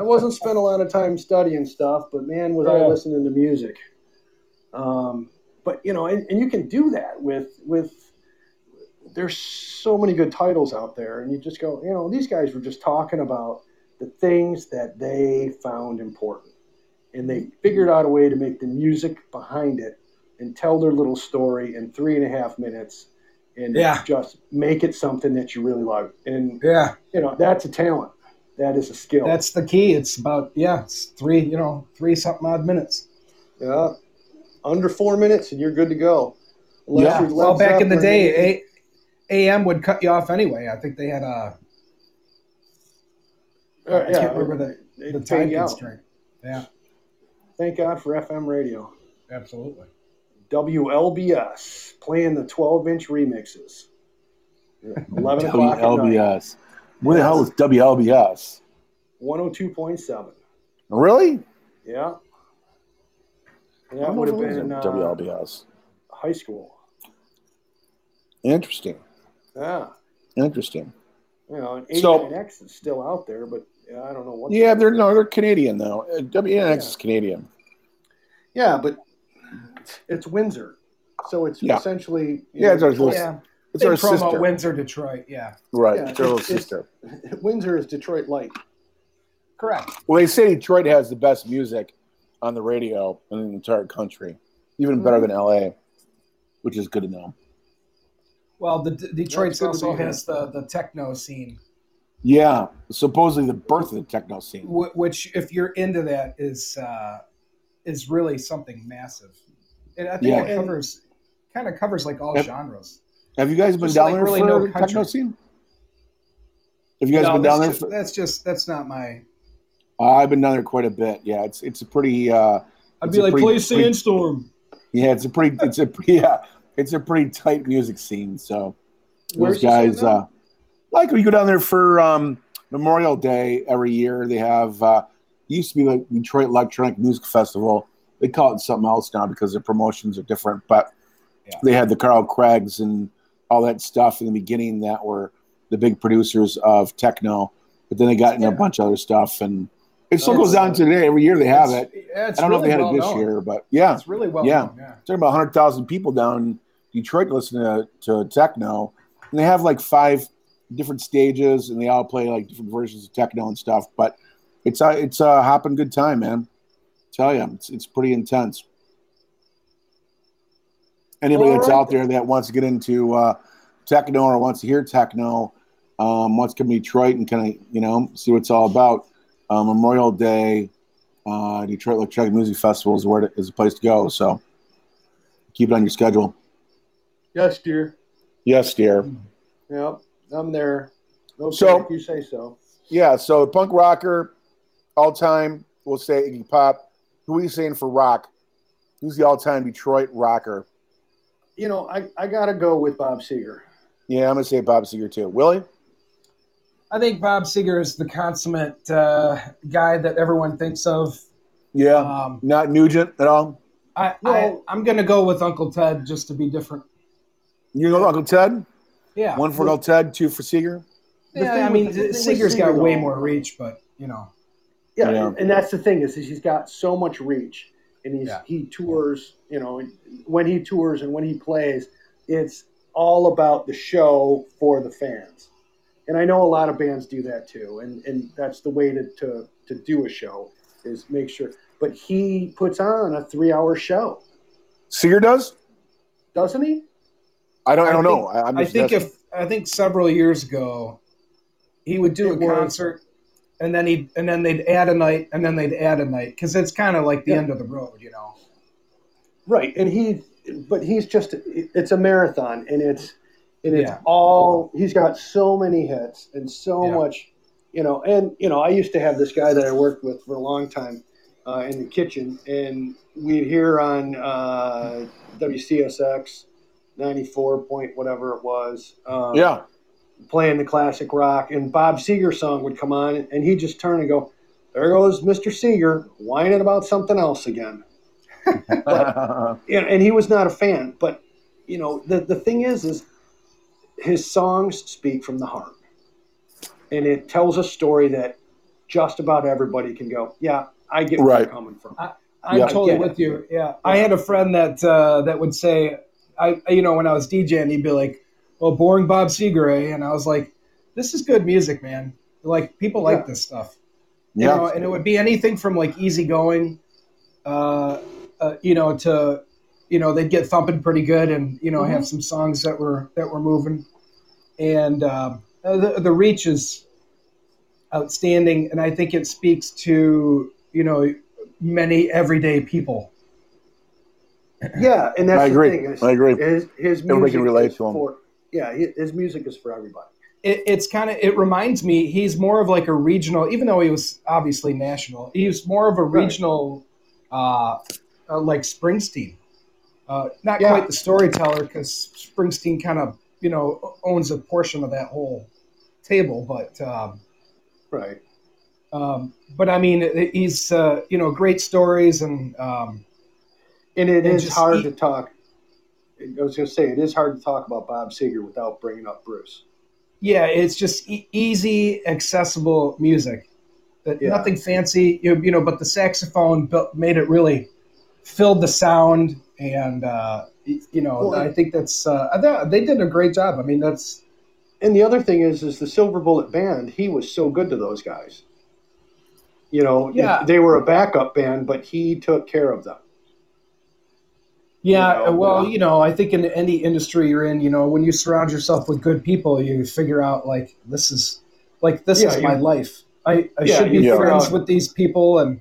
wasn't spent a lot of time studying stuff, but man, was I Yeah. listening to music. Um, but you know, and, and you can do that with with. There's so many good titles out there, and you just go, you know, these guys were just talking about the things that they found important, and they figured out a way to make the music behind it and tell their little story in three and a half minutes, and Yeah. just make it something that you really love. And Yeah. you know, that's a talent. That is a skill. That's the key. It's about, yeah, it's three, you know, three something odd minutes. Yeah, under four minutes, and you're good to go. Unless Yeah. you're Led Well, back in the Zeppelin, day, and- A- AM would cut you off anyway. I think they had a, Uh, I yeah, can't remember the, they the fade time you out. constraint. Yeah, Thank God for F M radio. absolutely. W L B S playing the twelve-inch remixes. eleven o'clock at night. W L B S. Where the hell was W L B S? one oh two point seven. Really? Yeah. And I that don't know would if have it was been in uh, W L B S. high school. Interesting. Yeah. Interesting. You know, and So- eighty-nine X is still out there, but yeah, I don't know what. Yeah, they're no, they're Canadian though. Uh, W N X Yeah. is Canadian. Yeah, but it's Windsor, so it's Yeah. essentially you Yeah, know, it's our little, Yeah, it's they our promote sister. Windsor, Detroit. Yeah, Right, Yeah, it's our little it's- it's- sister. Windsor is Detroit light. correct. Well, they say Detroit has the best music on the radio in the entire country, even better than L A, which is good to know. Well, the D- Detroit That's good to also be here. has the the techno scene, Yeah, supposedly the birth of the techno scene. wh- which, if you're into that, is uh, is really something massive. And I think Yeah. it covers kind of covers like all Yep. genres. Have you guys been Just down like there really for no the techno country. scene? Have you guys No, been down there? that's For, just, that's just that's not my. uh, I've been down there quite a bit. Yeah, it's it's a pretty. Uh, I'd It's be a like, pretty- play pretty- Sandstorm. yeah, it's a pretty. It's a pretty. Yeah, it's a pretty tight music scene. So Where's those you saying guys, that? uh, like when you go down there for um, Memorial Day every year, they have. Uh, it used to be like Detroit Electronic Music Festival. They call it something else now because their promotions are different. But Yeah. they had the Carl Craigs and all that stuff in the beginning that were the big producers of techno. But then they got into a Yeah. bunch of other stuff, and it still Oh, goes down uh, today. Every year they have It's- it. yeah, it's I don't know really if they had well it this known. year, but yeah, It's really well Yeah. known. Yeah. talking about one hundred thousand people down in Detroit listening to, to techno, and they have like five different stages, and they all play like different versions of techno and stuff. But it's a it's a hopping good time, man. Tell you, it's it's pretty intense. Anybody All that's right. out there that wants to get into uh, techno or wants to hear techno, um, wants to come to Detroit and kind of you know see what it's all about. Uh, Memorial Day, uh, Detroit Electronic Music Festival is where it is a place to go. So keep it on your schedule. Yes, dear. Yes, dear. Yep, I'm there. Okay, So- if you say so. Yeah. So punk rocker, all time. We'll say Iggy Pop. Who are you saying for rock? Who's the all time Detroit rocker? You know, I, I got to go with Bob Seger. Yeah, I'm gonna say Bob Seger too. Willie? I think Bob Seger is the consummate uh, guy that everyone thinks of. Yeah. Um, Not Nugent at all. I, I Well- I'm gonna go with Uncle Ted just to be different. You know Uncle Ted? Yeah. One for Uncle Ted, two for Seger. The Yeah, thing I with- mean, the thing with Seger's got Seger, way though- more reach, but you know, Yeah, Yeah. and that's the thing is, is he's got so much reach, and he's Yeah. he tours. You know, when he tours and when he plays, it's all about the show for the fans. And I know a lot of bands do that too, and and that's the way to to, to do a show is make sure. But he puts on a three-hour show, Seger does? doesn't he? I don't. I I don't think- know. I, I'm I just think guessing. if I think several years ago, he would do It a was- concert, and then he and then they'd add a night, and then they'd add a night because it's kind of like the Yeah. end of the road, you know. Right, and he, but he's just it's a marathon, and it's and it's Yeah. all he's got so many hits and so Yeah. much, you know. And you know, I used to have this guy that I worked with for a long time uh, in the kitchen, and we'd hear on uh, W C S X ninety-four point whatever it was, um, Yeah. playing the classic rock, and Bob Seger song would come on, and he'd just turn and go, "There goes Mister Seger whining about something else again." But, you know, and he was not a fan. But you know, the the thing is, is his songs speak from the heart, and it tells a story that just about everybody can go, yeah, I get where Right. you're coming from. I, I'm Yeah. totally I get with it. you. Yeah, I had a friend that uh, that would say, I you know, when I was DJing, he'd be like, "Well, boring Bob Seger," eh?" And I was like, "This is good music, man. Like people like Yeah. this stuff." You Yeah. know, and it would be anything from like easygoing, uh, uh, you know, to you know they'd get thumping pretty good, and you know Mhm. have some songs that were that were moving, and um, uh, the the reach is outstanding, and I think it speaks to you know many everyday people. Yeah, and that's I the agree. thing. Is I agree. His, his Everybody music can relate is to him. for yeah, hi- his music is for everybody. It, it's kind of it reminds me he's more of like a regional, even though he was obviously national. He's more of a Right. regional, uh, uh, like Springsteen. Uh, not Yeah. quite the storyteller because Springsteen kind of you know owns a portion of that whole table, but um, Right. um, but I mean he's uh, you know great stories and um, And it And is just hard eat- to talk. I was going to say, it is hard to talk about Bob Seger without bringing up Bruce. yeah, it's just e- easy, accessible music. That Yeah. nothing fancy, you, you know, but the saxophone built, made it really filled the sound, and uh, you know, Well, I think that's uh, I thought they did a great job. I mean, that's And the other thing is, is the Silver Bullet Band, he was so good to those guys. You know, Yeah. they were a backup band, but he took care of them. yeah. You know, well, uh, you know, I think in any industry you're in, you know, when you surround yourself with good people, you figure out like this is like this Yeah, is my you- life. I, I Yeah, should be you figure friends out- with these people, and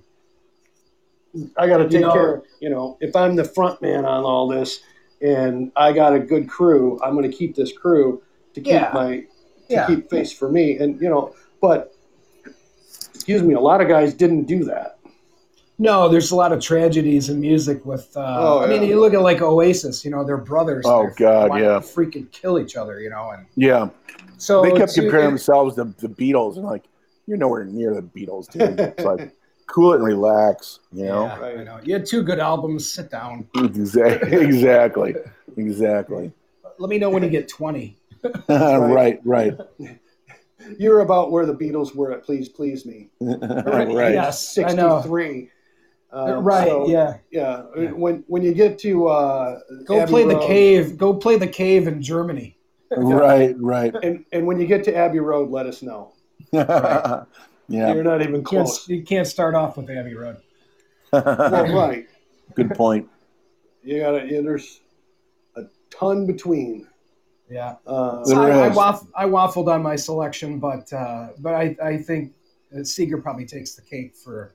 I got to You take know- care. You know, if I'm the front man on all this, and I got a good crew, I'm going to keep this crew to keep Yeah. my to Yeah. keep face for me. And you know, but excuse me, a lot of guys didn't do that. no, there's a lot of tragedies in music with. Uh, Oh, I mean, yeah. you look at like Oasis. You know, they're brothers. Oh, They're God, wanting yeah. to freaking kill each other. You know, and Yeah. so They kept it's- comparing it- themselves to the Beatles, and like, you're nowhere near the Beatles, dude. It's like, cool it and relax, you know? Yeah, Right. I know. You had two good albums. Sit down. Exactly. Exactly. Exactly. Let me know when you get twenty. right. Right. You're about where the Beatles were at Please Please Me. right. Yes, I know. sixty-three. Um, Right. so, yeah. yeah. When when you get to uh, Go Abbey play the Road- cave. Go play the cave in Germany. Right. Right. and and when you get to Abbey Road, let us know. yeah. You're not even You can't, close. you can't start off with Abbey Road. Well, right. Good point. You gotta. Yeah, there's a ton between. Yeah. Uh, There I, I, is. waff, I waffled on my selection, but uh, but I, I think Seeger probably takes the cake for.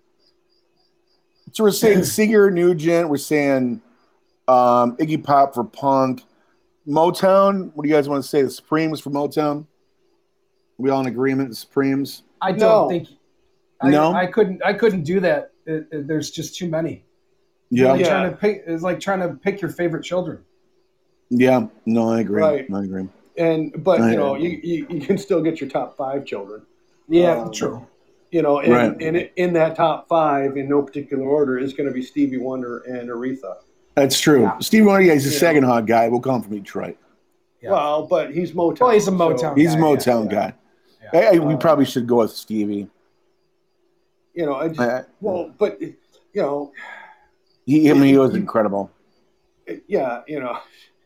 So we're saying Seeger, Nugent. We're saying um, Iggy Pop for punk. Motown. What do you guys want to say? The Supremes for Motown. We all in agreement? The Supremes. I don't No. think. I, No? I couldn't. I couldn't do that. It, it- there's just too many. Yeah. Like Yeah. trying to pick. It's like trying to pick your favorite children. Yeah. No, I agree. Right. I agree. and but Right. you know you, you you can still get your top five children. Yeah, Um, true. You know, and, Right. and it, in that top five, in no particular order, is going to be Stevie Wonder and Aretha. That's true. Yeah. Steve Wonder, yeah, he's a Yeah. second hot guy. We'll call him from Detroit. Yeah. Well, but he's Motown. Well, he's a Motown He's a guy, Motown yeah. guy. Yeah. Hey, we Uh, probably should go with Stevie. You know, I just, Uh, well, but you know, He, I mean, he was incredible. yeah, you know.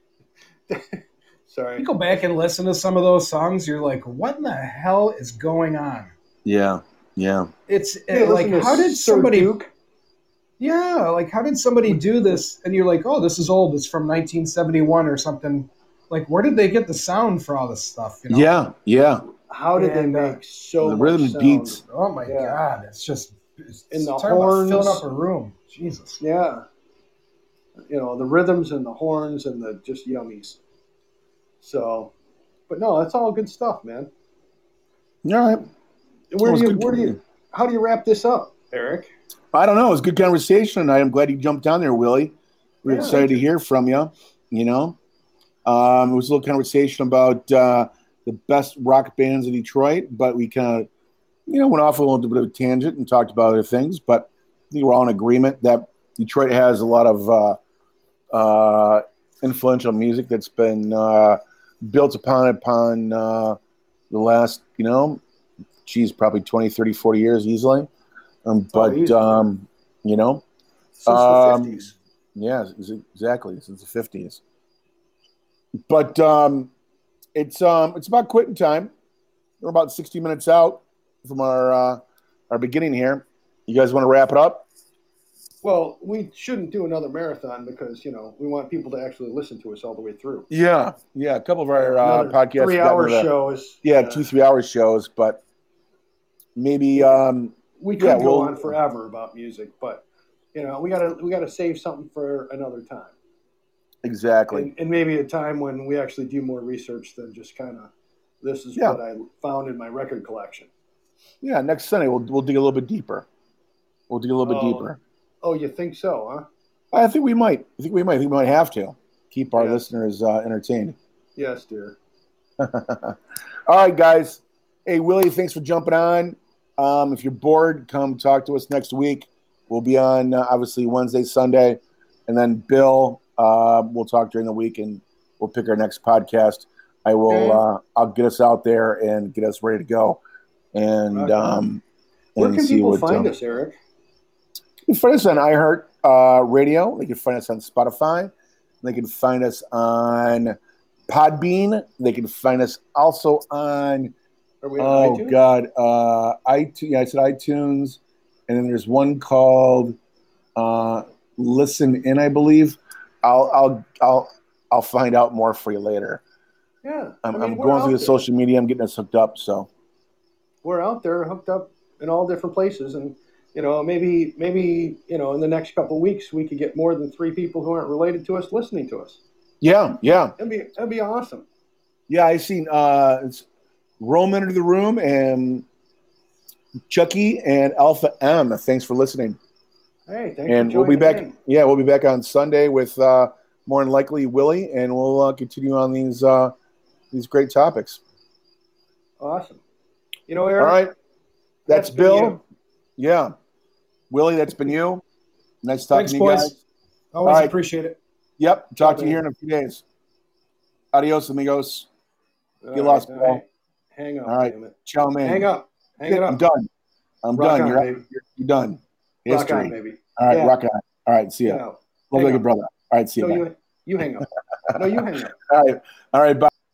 Sorry. You go back and listen to some of those songs, you're like, what in the hell is going on? Yeah, yeah. It's Yeah, uh, like, listen to how did Sir somebody? Duke. Yeah, like how did somebody do this? And you're like, oh, this is old. It's from nineteen seventy-one or something. Like, where did they get the sound for all this stuff? You know? Yeah, yeah. How did And, they uh, make so the much rhythm sound? beats. Oh my Yeah. god, it's just it's, And the talk about horns. filling up a room. Jesus. Yeah. You know, the rhythms and the horns and the just yummies. So, but no, that's all good stuff, man. All right. Where Well, do it's you, good where do to- you, how do you wrap this up, Eric? I don't know. It was a good conversation tonight. I'm glad you jumped down there, Willie. We're Yeah, excited to hear from you. You know, um, it was a little conversation about uh, the best rock bands in Detroit, but we kind of, you know, went off a little bit of a tangent and talked about other things. But I think we're all in agreement that Detroit has a lot of uh, uh, influential music that's been uh, built upon upon uh, the last, you know, geez, probably twenty, thirty, forty years easily. Um, Oh, but, easy. um, you know, Since the um, fifties. yeah, ex- exactly, since the fifties. But um, it's um, it's about quitting time. We're about sixty minutes out from our uh, our beginning here. You guys want to wrap it up? Well, we shouldn't do another marathon because, you know, we want people to actually listen to us all the way through. Yeah, yeah. A couple of our uh, Another podcasts have gotten three-hour to the- show is yeah, uh, two three hour shows, but maybe um, we could yeah, go we'll- on forever about music, but you know, we gotta we gotta save something for another time, exactly. and, and maybe a time when we actually do more research than just kind of this is Yeah. what I found in my record collection. Yeah, next Sunday we'll we'll dig a little bit deeper. We'll dig a little bit Oh. deeper. Oh, you think so, huh? I think we might. I think we might. I think we might have to keep our Yeah. listeners uh, entertained. Yes, dear. All right, guys. Hey, Willie, thanks for jumping on. Um, if you're bored, come talk to us next week. We'll be on uh, obviously Wednesday, Sunday, and then Bill. Uh, we'll talk during the week, and we'll pick our next podcast. I will. Okay. Uh, I'll get us out there and get us ready to go. And Rock on. um, Where and can see people what, find um, us, Eric? You can find us on iHeart uh, Radio. They can find us on Spotify. They can find us on Podbean. They can find us also on, Are we on oh, iTunes? God, uh, iTunes. Yeah, I said iTunes. And then there's one called uh, Listen In, I believe. I'll, I'll, I'll, I'll find out more for you later. Yeah, I'm, I mean, I'm we're going out through the there. social media. I'm getting us hooked up. So, We're out there, hooked up in all different places, and you know, maybe maybe you know, in the next couple of weeks, we could get more than three people who aren't related to us listening to us. yeah, yeah. That'd be that'd be awesome. Yeah, I seen uh, it's Rome Enter the Room and Chucky and Alpha M. Thanks for listening. Hey, thanks And for we'll be joining back. in. Yeah, we'll be back on Sunday with uh, more than likely Willie, and we'll uh, continue on these uh, these great topics. Awesome. You know, Eric. All right, that's, That's been Bill. you. Yeah, Willie, that's been you. Nice talking Thanks, to you boys. guys. Always All right. appreciate it. Yep, talk to you man. here in a few days. Adios, amigos. All You lost, right, Bill. hang- Hang up, All right. damn it. Ciao, man. Hang up. Hang it I'm up. done. I'm Rock done. on, you're, baby. you're you're done. Rock History. on, baby. All right, Yeah. rock on. All right, see You ya. know. Love Hang like a up. brother. All right, see No, you. you you hang up. No, you hang up. All right, all right, bye.